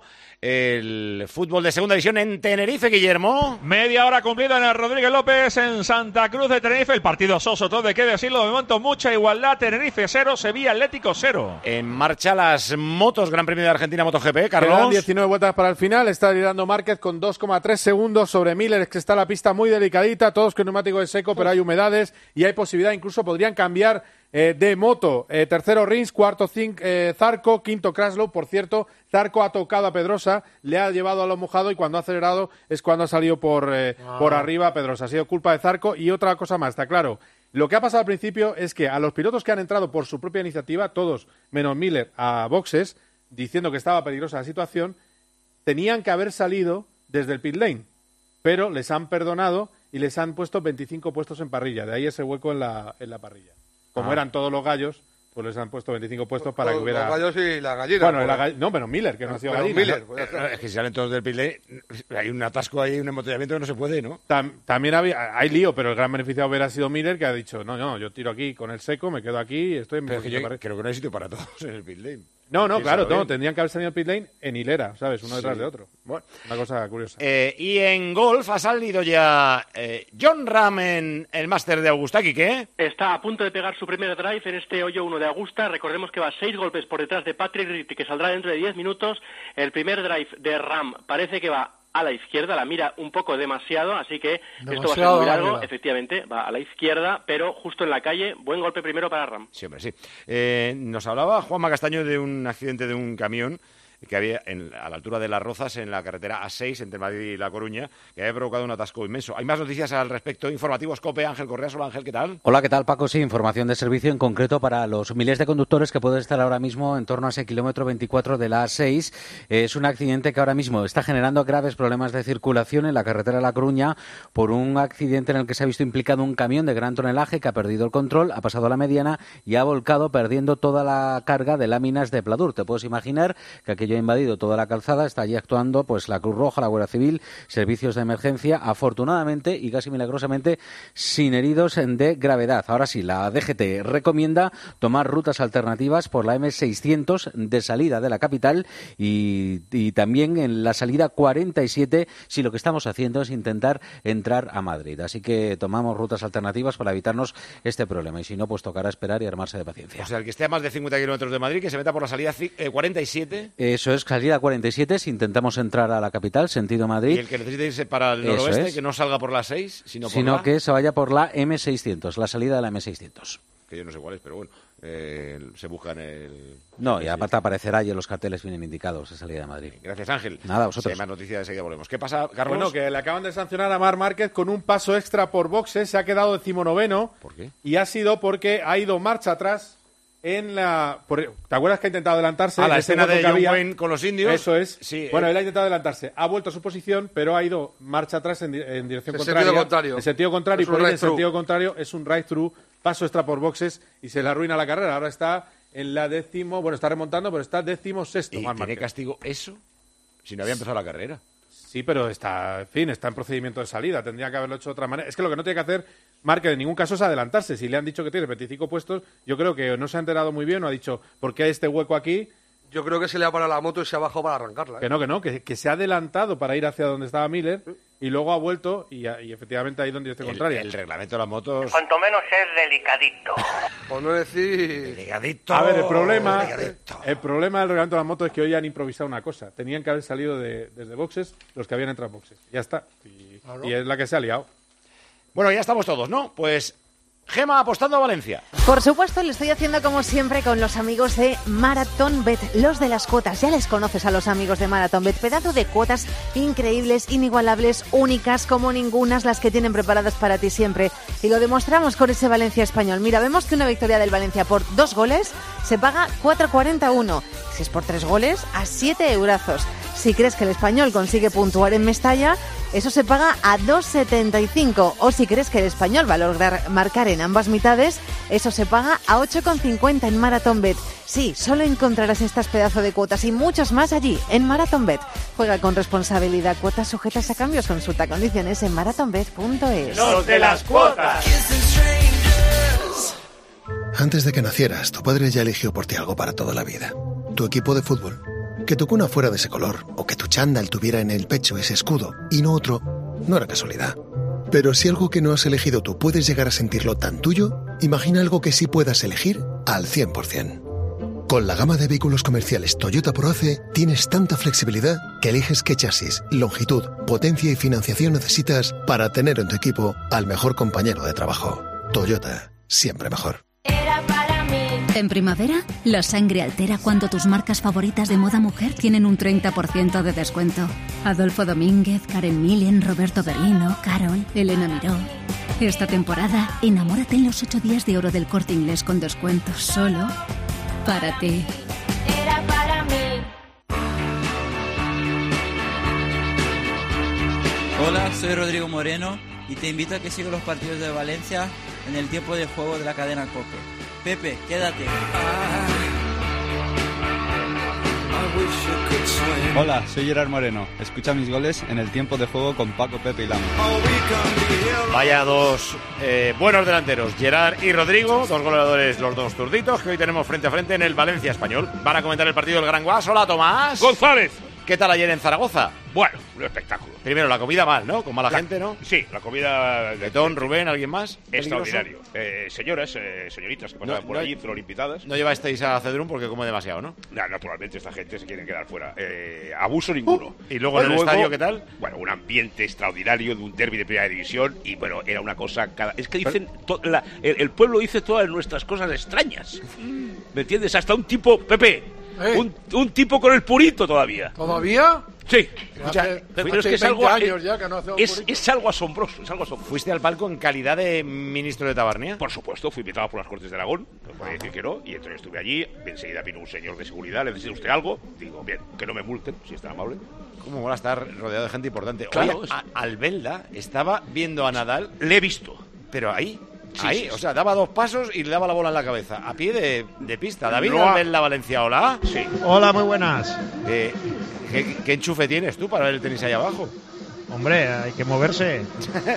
el fútbol de segunda división en Tenerife, Guillermo. Media hora cumplida en el Rodríguez López en Santa Cruz de Tenerife. El partido soso, todo de qué decirlo. De momento mucha igualdad. Tenerife cero, Sevilla Atlético cero. En marcha las motos, Gran Premio de Argentina MotoGP, Carlos. Quedan diecinueve vueltas para el final. Está liderando Márquez con dos coma tres segundos sobre Miller. Es que está la pista muy delicadita. Todos con neumático de seco, pero hay humedades y hay posibilidad. Incluso podrían cambiar eh, de moto. Eh, tercero Rins, cuarto Zink, eh, Zarco, quinto Kraslow. Por cierto, Zarco ha tocado a Pedrosa, le ha llevado a lo mojado y cuando ha acelerado es cuando ha salido por, eh, ah. por arriba a Pedrosa. Ha sido culpa de Zarco. Y otra cosa más, está claro. Lo que ha pasado al principio es que a los pilotos que han entrado por su propia iniciativa, todos menos Miller, a boxes, diciendo que estaba peligrosa la situación, tenían que haber salido desde el pit lane, pero les han perdonado y les han puesto veinticinco puestos en parrilla, de ahí ese hueco en la, en la parrilla. Como ah. eran todos los gallos, pues les han puesto veinticinco puestos para los, que hubiera... Los gallos y la gallina. Bueno, la gall... no, pero Miller, que no, no ha sido gallina. Miller, ¿no? pues es que si salen todos del pit lane, hay un atasco ahí, un embotellamiento que no se puede, ¿no? Tam, también había, hay lío, pero el gran beneficiado hubiera sido Miller, que ha dicho, no, no, yo tiro aquí con el seco, me quedo aquí, estoy en... Pero es que yo creo que no hay sitio para todos en el pit lane. No, no, claro, no, tendrían que haber salido en pit lane en hilera, ¿sabes? Uno detrás sí. de otro. Bueno, una cosa curiosa. Eh, y en golf ha salido ya eh, Jon Rahm en el Máster de Augusta, ¿qué? Está a punto de pegar su primer drive en este hoyo uno de Augusta. Recordemos que va seis golpes por detrás de Patrick Reed, que saldrá dentro de diez minutos. El primer drive de Rahm parece que va a la izquierda, la mira un poco demasiado, así que demasiado esto va a ser muy largo. Arriba. Efectivamente, va a la izquierda, pero justo en la calle. Buen golpe primero para Rahm. Sí, hombre, sí. Eh, nos hablaba Juanma Castaño de un accidente de un camión que había en, a la altura de Las Rozas, en la carretera A seis, entre Madrid y La Coruña, que había provocado un atasco inmenso. Hay más noticias al respecto. Informativos COPE, Ángel Correa. Hola, Ángel, ¿qué tal? Hola, ¿qué tal, Paco? Sí, información de servicio en concreto para los miles de conductores que pueden estar ahora mismo en torno a ese kilómetro veinticuatro de la A seis. Es un accidente que ahora mismo está generando graves problemas de circulación en la carretera de La Coruña por un accidente en el que se ha visto implicado un camión de gran tonelaje que ha perdido el control, ha pasado a la mediana y ha volcado perdiendo toda la carga de láminas de pladur. Te puedes imaginar que aquello ha invadido toda la calzada, está allí actuando pues la Cruz Roja, la Guardia Civil, servicios de emergencia, afortunadamente y casi milagrosamente sin heridos de gravedad. Ahora sí, la D G T recomienda tomar rutas alternativas por la eme seiscientos de salida de la capital y, y también en la salida cuarenta y siete si lo que estamos haciendo es intentar entrar a Madrid. Así que tomamos rutas alternativas para evitarnos este problema y si no, pues tocará esperar y armarse de paciencia. O sea, el que esté a más de cincuenta kilómetros de Madrid, que se meta por la salida cuarenta y siete. Eso es, salida cuarenta y siete si intentamos entrar a la capital, sentido Madrid. Y el que necesite irse para el noroeste, es. que no salga por la seis, sino por sino la... que se vaya por la eme seiscientos, la salida de la eme seiscientos. Que yo no sé cuál es, pero bueno, eh, se busca en el... No, y aparte aparecerá y en los carteles vienen indicados esa salida de Madrid. Gracias, Ángel. Nada, vosotros. Si hay más noticias, enseguida volvemos. ¿Qué pasa, Carlos? Bueno, que le acaban de sancionar a Marc Márquez con un paso extra por boxes, se ha quedado decimonoveno. ¿Por qué? Y ha sido porque ha ido marcha atrás en la... Por, ¿te acuerdas que ha intentado adelantarse? A la escena de John Wayne con los indios. Eso es. Sí, bueno, eh. él ha intentado adelantarse. Ha vuelto a su posición, pero ha ido marcha atrás en, en dirección en contraria. Sentido contrario. En sentido contrario. Es y por un ahí en right-through. sentido contrario es un right-through, paso extra por boxes y se le arruina la carrera. Ahora está en la décimo... Bueno, está remontando, pero está décimo sexto. ¿Y tiene castigo eso? Si no había empezado la carrera. Sí, pero está, en fin, está en procedimiento de salida. Tendría que haberlo hecho de otra manera. Es que lo que no tiene que hacer Márquez en ningún caso es adelantarse. Si le han dicho que tiene veinticinco puestos, yo creo que no se ha enterado muy bien o ha dicho, ¿por qué hay este hueco aquí? Yo creo que se le ha parado la moto y se ha bajado para arrancarla. ¿eh? Que no, que no, que, que se ha adelantado para ir hacia donde estaba Miller y luego ha vuelto y, y efectivamente ha ido en dirección el, contraria. El reglamento de las motos... Cuanto menos es delicadito. Por no decir... Delicadito. A ver, el problema, delicadito. el problema del reglamento de las motos es que hoy han improvisado una cosa. Tenían que haber salido de, desde boxes los que habían entrado en boxes. Ya está. Y, claro. y es la que se ha liado. Bueno, ya estamos todos, ¿no? Pues... Gema apostando a Valencia. Por supuesto, lo estoy haciendo como siempre con los amigos de Marathon Bet, los de las cuotas. Ya les conoces a los amigos de Marathon Bet. Pedazo de cuotas increíbles, inigualables, únicas como ningunas las que tienen preparadas para ti siempre. Y lo demostramos con ese Valencia Español. Mira, vemos que una victoria del Valencia por dos goles se paga cuatro cuarenta y uno. Si es por tres goles, a siete eurazos. Si crees que el Español consigue puntuar en Mestalla, eso se paga a dos setenta y cinco. O si crees que el Español va a lograr marcar en ambas mitades, eso se paga a ocho cincuenta en MarathonBet. Sí, solo encontrarás estas pedazos de cuotas y muchas más allí, en MarathonBet. Juega con responsabilidad. Cuotas sujetas a cambios. Consulta condiciones en marathonbet punto es. ¡Los de las cuotas! Antes de que nacieras, tu padre ya eligió por ti algo para toda la vida. Tu equipo de fútbol. Que tu cuna fuera de ese color, o que tu chándal tuviera en el pecho ese escudo, y no otro, no era casualidad. Pero si algo que no has elegido tú puedes llegar a sentirlo tan tuyo, imagina algo que sí puedas elegir al cien por ciento. Con la gama de vehículos comerciales Toyota ProAce tienes tanta flexibilidad que eliges qué chasis, longitud, potencia y financiación necesitas para tener en tu equipo al mejor compañero de trabajo. Toyota, siempre mejor. En primavera, la sangre altera cuando tus marcas favoritas de moda mujer tienen un treinta por ciento de descuento. Adolfo Domínguez, Karen Millen, Roberto Berino, Carol, Elena Miró. Esta temporada, enamórate en los ocho días de oro del Corte Inglés con descuentos solo para ti. Era para mí. Hola, soy Rodrigo Moreno y te invito a que sigas los partidos de Valencia en el tiempo de juego de la cadena COPE. Pepe, quédate. Hola, soy Gerard Moreno. Escucha mis goles en el tiempo de juego con Paco, Pepe y Lama. Vaya dos eh, buenos delanteros, Gerard y Rodrigo, dos goleadores, los dos zurditos, que hoy tenemos frente a frente en el Valencia Español. Van a comentar el partido del Gran Guas. Hola, Tomás González. ¿Qué tal ayer en Zaragoza? Bueno, un espectáculo. Primero, la comida mal, ¿no? Con mala la, gente, ¿no? Sí, la comida... De Don, Rubén, ¿alguien más? Extraordinario. Eh, señoras, eh, señoritas que pasaban no, por no, allí, florimpitadas. No llevasteis a Cedrún porque come demasiado, ¿no? No, naturalmente esta gente se quiere quedar fuera. Eh, abuso ninguno. Uh, ¿Y luego en el luego, estadio qué tal? Bueno, un ambiente extraordinario de un derbi de primera división y, bueno, era una cosa... Cada, es que dicen... To, la, el, el pueblo dice todas nuestras cosas extrañas. ¿Me entiendes? Hasta un tipo... Pepe, eh. un, un tipo con el purito todavía. ¿Todavía? Sí, hace, ya, pero es que es algo, años ya que no hace es, es algo asombroso, es algo asombroso. ¿Fuiste al palco en calidad de ministro de Tabarnia? Por supuesto, fui invitado por las Cortes de Aragón, no puede decir que no, y entonces estuve allí, enseguida vino un señor de seguridad, ¿le necesita usted algo? Digo, bien, que no me multen, si es tan amable. ¿Cómo mola estar rodeado de gente importante? Claro. Oye, a, Albelda estaba viendo a Nadal. Le he visto. Pero ahí... Sí, Ahí, sí, sí. o sea, daba dos pasos y le daba la bola en la cabeza, a pie de, de pista. David No ha... Albelda Valencia, hola. Sí. Hola, muy buenas. Eh, ¿qué, ¿Qué enchufe tienes tú para ver el tenis ahí abajo? Hombre, hay que moverse.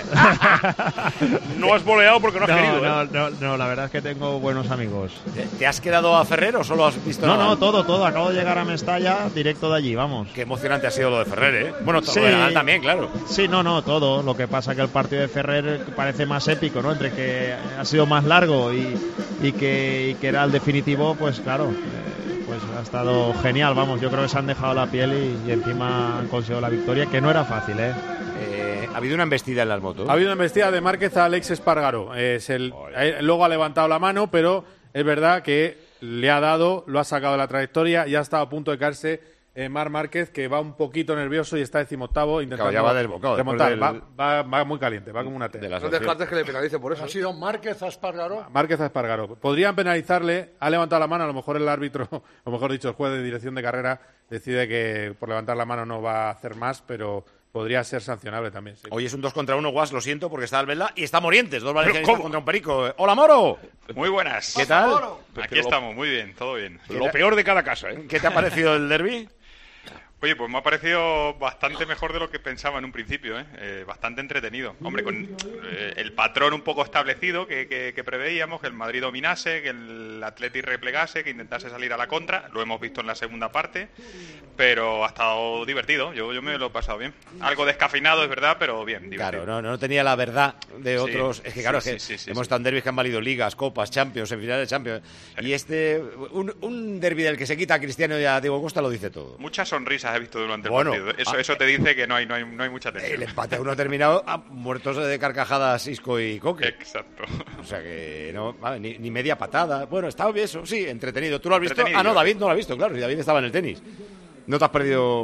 No has boleado porque no has no, querido, no, ¿eh? no, no, la verdad es que tengo buenos amigos. ¿Te, te has quedado a Ferrer o solo has visto No, nada? no, todo, todo. Acabo de llegar a Mestalla, directo de allí, vamos. Qué emocionante ha sido lo de Ferrer, ¿eh? Bueno, todo sí, lo de Nadal también, claro. Sí, no, no, todo. Lo que pasa que el partido de Ferrer parece más épico, ¿no? Entre que ha sido más largo y, y, que, y que era el definitivo, pues claro... Eh, pues ha estado genial, vamos, yo creo que se han dejado la piel y, y encima han conseguido la victoria, que no era fácil, ¿eh? eh ha habido una embestida en las motos. Ha habido una embestida de Márquez a Alex Espargaró. Es el, eh, luego ha levantado la mano, pero es verdad que le ha dado, lo ha sacado de la trayectoria y ha estado a punto de caerse eh, Marc Márquez, que va un poquito nervioso y está decimoctavo intentando claro, ya va desbocado, remontar. del... va, va, va muy caliente, va como una T. De no descartes que le penalice por eso. ¿Ha sido Márquez a Espargaró? Márquez a Espargaró. Podrían penalizarle, ha levantado la mano, a lo mejor el árbitro, o mejor dicho, el juez de dirección de carrera decide que por levantar la mano no va a hacer más, pero podría ser sancionable también. Sí. Hoy es un dos contra uno, Guas, lo siento, porque está Albelda y está Morientes, dos valencianistas contra un perico. ¡Hola, Moro! Muy buenas. ¿Qué tal? Aquí Pero estamos, muy bien, todo bien. Lo peor de cada casa, ¿eh? ¿Qué te ha parecido el derbi? Oye, pues me ha parecido bastante mejor de lo que pensaba en un principio, ¿eh? Eh, bastante entretenido. Hombre, con eh, el patrón un poco establecido que, que, que preveíamos, que el Madrid dominase, que el Atleti replegase, que intentase salir a la contra. Lo hemos visto en la segunda parte, pero ha estado divertido. Yo, yo me lo he pasado bien. Algo descafeinado, es verdad, pero bien, divertido. Claro, no, no tenía la verdad de otros. Sí, es que claro, sí, es que sí, sí, hemos sí, estado en derbis que han valido ligas, copas, Champions, en finales de Champions. Sí. Y este, un, un derbi del que se quita a Cristiano y a Diego Costa lo dice todo. Muchas sonrisas he visto durante bueno, el partido. Eso, a, eso te dice que no hay, no hay, no hay mucha tensión. El empate a uno ha terminado a muertos de carcajadas Isco y Coque. Exacto. O sea que no, vale, ni, ni media patada. Bueno, estaba bien eso, sí, entretenido. ¿Tú lo has visto? Entretenido. Ah, no, David no lo ha visto, claro. Y David estaba en el tenis. ¿No te has perdido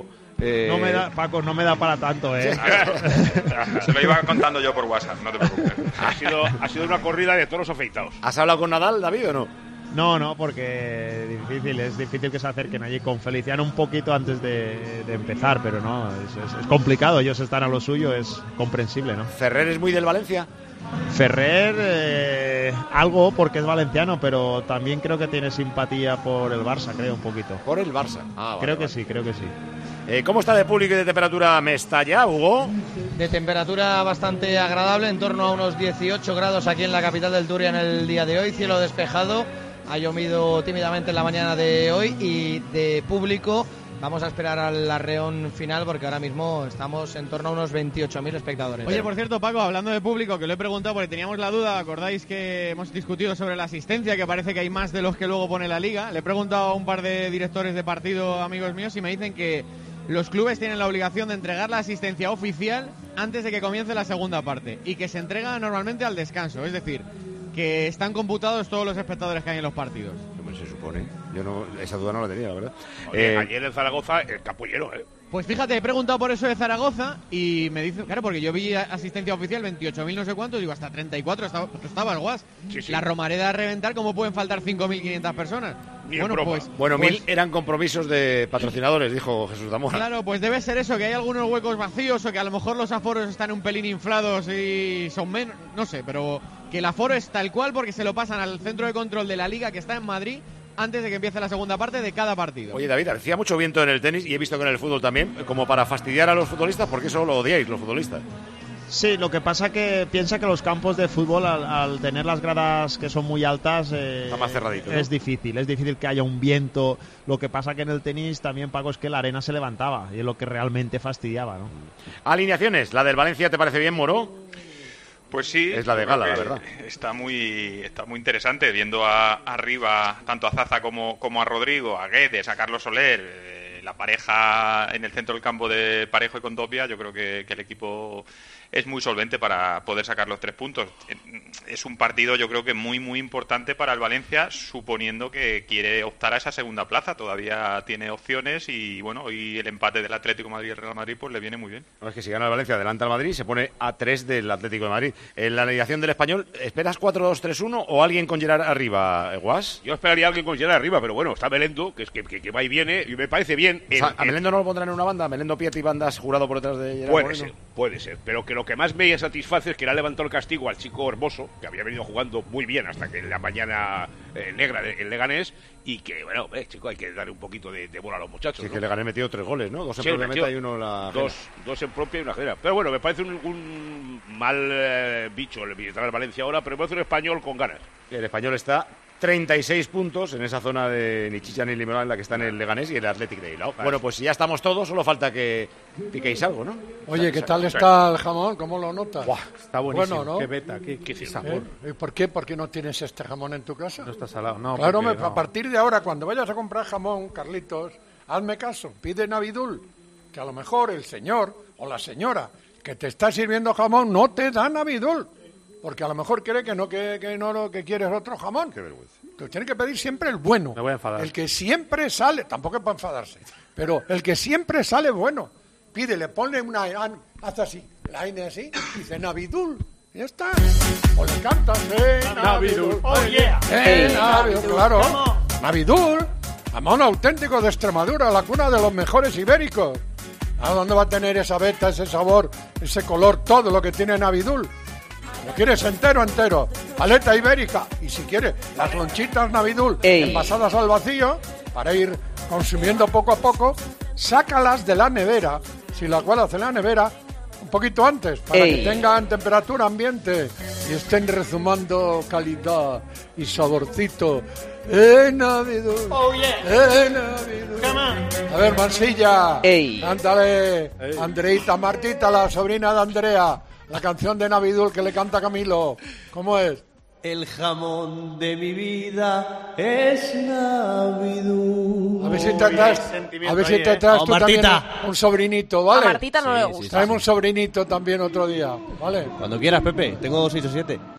Eh... No me da, Paco, no me da para tanto, ¿eh? Se lo iba contando yo por WhatsApp, no te preocupes. Ha sido, ha sido una corrida de toros afeitados. ¿Has hablado con Nadal, David, o no? No, no, porque es difícil, es difícil que se acerquen allí con Feliciano un poquito antes de, de empezar, pero no, es, es, es complicado, ellos están a lo suyo, es comprensible, ¿no? ¿Ferrer es muy del Valencia? Ferrer, eh, algo porque es valenciano, pero también creo que tiene simpatía por el Barça, creo, un poquito. ¿Por el Barça? Ah, vale, creo que vale. sí, creo que sí. Eh, ¿Cómo está de público y de temperatura Mestalla, Hugo? De temperatura bastante agradable, en torno a unos dieciocho grados aquí en la capital del Turia en el día de hoy, cielo despejado. Ha llovido tímidamente en la mañana de hoy y de público vamos a esperar al arreón final porque ahora mismo estamos en torno a unos veintiocho mil espectadores. Oye, por cierto, Paco, hablando de público, que lo he preguntado porque teníamos la duda, ¿acordáis que hemos discutido sobre la asistencia, que parece que hay más de los que luego pone la Liga? Le he preguntado a un par de directores de partido, amigos míos, y me dicen que los clubes tienen la obligación de entregar la asistencia oficial antes de que comience la segunda parte y que se entrega normalmente al descanso, es decir, que están computados todos los espectadores que hay en los partidos. ¿Cómo se supone? Yo no, esa duda no la tenía, la verdad. Oye, Eh, ayer en Zaragoza el campo lleno, ¿eh? Pues fíjate, he preguntado por eso de Zaragoza y me dice, claro, porque yo vi asistencia oficial veintiocho mil no sé cuántos, digo, hasta treinta y cuatro estaba, estaba el Guas. Sí, sí. La Romareda a reventar, ¿cómo pueden faltar cinco mil quinientas personas? Ni en bueno, broma. pues, bueno, pues, mil eran compromisos de patrocinadores, dijo Jesús Damora. Claro, pues debe ser eso, que hay algunos huecos vacíos o que a lo mejor los aforos están un pelín inflados y son menos, no sé, pero que el aforo es tal cual porque se lo pasan al centro de control de la Liga que está en Madrid antes de que empiece la segunda parte de cada partido. Oye, David, hacía mucho viento en el tenis y he visto que en el fútbol también, como para fastidiar a los futbolistas, porque eso lo odiáis los futbolistas. Sí, lo que pasa que piensa que los campos de fútbol, al, al tener las gradas que son muy altas, eh, Está más cerradito, ¿no? es difícil, es difícil que haya un viento. Lo que pasa que en el tenis también, Paco, es que la arena se levantaba y es lo que realmente fastidiaba, ¿no? Alineaciones, ¿la del Valencia te parece bien, Moro? Pues sí, Es la de creo gala, la que verdad. Está muy, está muy interesante viendo a, arriba tanto a Zaza como, como a Rodrigo, a Guedes, a Carlos Soler, eh, la pareja en el centro del campo de Parejo y Condovia. Yo creo que, que el equipo es muy solvente para poder sacar los tres puntos. Es un partido, yo creo que muy, muy importante para el Valencia, suponiendo que quiere optar a esa segunda plaza. Todavía tiene opciones y, bueno, y el empate del Atlético de Madrid y el Real Madrid pues le viene muy bien. No, es que si gana el Valencia, adelanta al Madrid, se pone a tres del Atlético de Madrid. En la alineación del Español, ¿esperas cuatro dos tres uno o alguien con Gerard arriba, Guas? Yo esperaría a alguien con Gerard arriba, pero bueno, está Melendo, que es que, que, que va y viene, y me parece bien. O sea, el- ¿a Melendo no lo pondrán en una banda? ¿Melendo, Piet y Bandas jurado por detrás de Gerard Puede Moreno? ser, puede ser, pero que lo que más me satisface es que le ha levantado el castigo al chico Hermoso, que había venido jugando muy bien hasta que la mañana eh, negra del Leganés, y que, bueno, eh, chico, hay que darle un poquito de, de bola a los muchachos. Sí, ¿no? que le gané metido tres goles, ¿no? Dos en Sí, propia metió meta y uno en la ajena. dos, dos en propia y una ajena. Pero bueno, me parece un, un mal eh, bicho el visitar al Valencia ahora, pero me parece un español con ganas. El Español está treinta y seis puntos en esa zona de ni chicha ni limonada en la que están el Leganés y el Athletic de Bilbao. Bueno, pues si ya estamos todos, solo falta que piquéis algo, ¿no? Oye, ¿qué tal está el jamón? ¿Cómo lo notas? Buah, está buenísimo. Bueno, ¿no? Qué beta, qué, qué sabor. ¿Eh? ¿Y por qué? ¿Por qué no tienes este jamón en tu casa? No está salado, no. Claro, porque me- no. a partir de ahora, cuando vayas a comprar jamón, Carlitos, hazme caso, pide Navidul, que a lo mejor el señor o la señora que te está sirviendo jamón no te da Navidul, porque a lo mejor cree que no que, que no lo que quieres otro jamón. Qué vergüenza. Tú tienes que pedir siempre el bueno, Me voy a enfadar. el que siempre sale, tampoco es para enfadarse, pero el que siempre sale bueno. Pídele, ponle una, haz así, la N así, dice Navidul. Y ya está. O le cantas, eh, Navidul. Oh, yeah. Eh, Hey, Navidul, Navidul, claro. come Navidul, jamón auténtico de Extremadura, la cuna de los mejores ibéricos. ¿A dónde va a tener esa beta, ese sabor, ese color, todo lo que tiene Navidul? ¿Lo quieres entero, entero? Paleta ibérica. Y si quieres, las lonchitas Navidul Ey. envasadas al vacío, para ir consumiendo poco a poco, sácalas de la nevera, si las guardas en la nevera, un poquito antes, para Ey. que tengan temperatura ambiente y estén rezumando calidad y saborcito. ¡Eh, Navidul! Oh, yeah. ¡Eh, Navidul! Come on. A ver, Mansilla, Ey. cántale, Andreita, Martita, la sobrina de Andrea, la canción de Navidul que le canta Camilo. ¿Cómo es? El jamón de mi vida es Navidul. A ver si te traes, a ver si te traes Oh, tú también Martita. un, un sobrinito, ¿vale? A Martita no le gusta. Traemos un sobrinito también otro día, ¿vale? Cuando quieras, Pepe. Tengo seis o siete.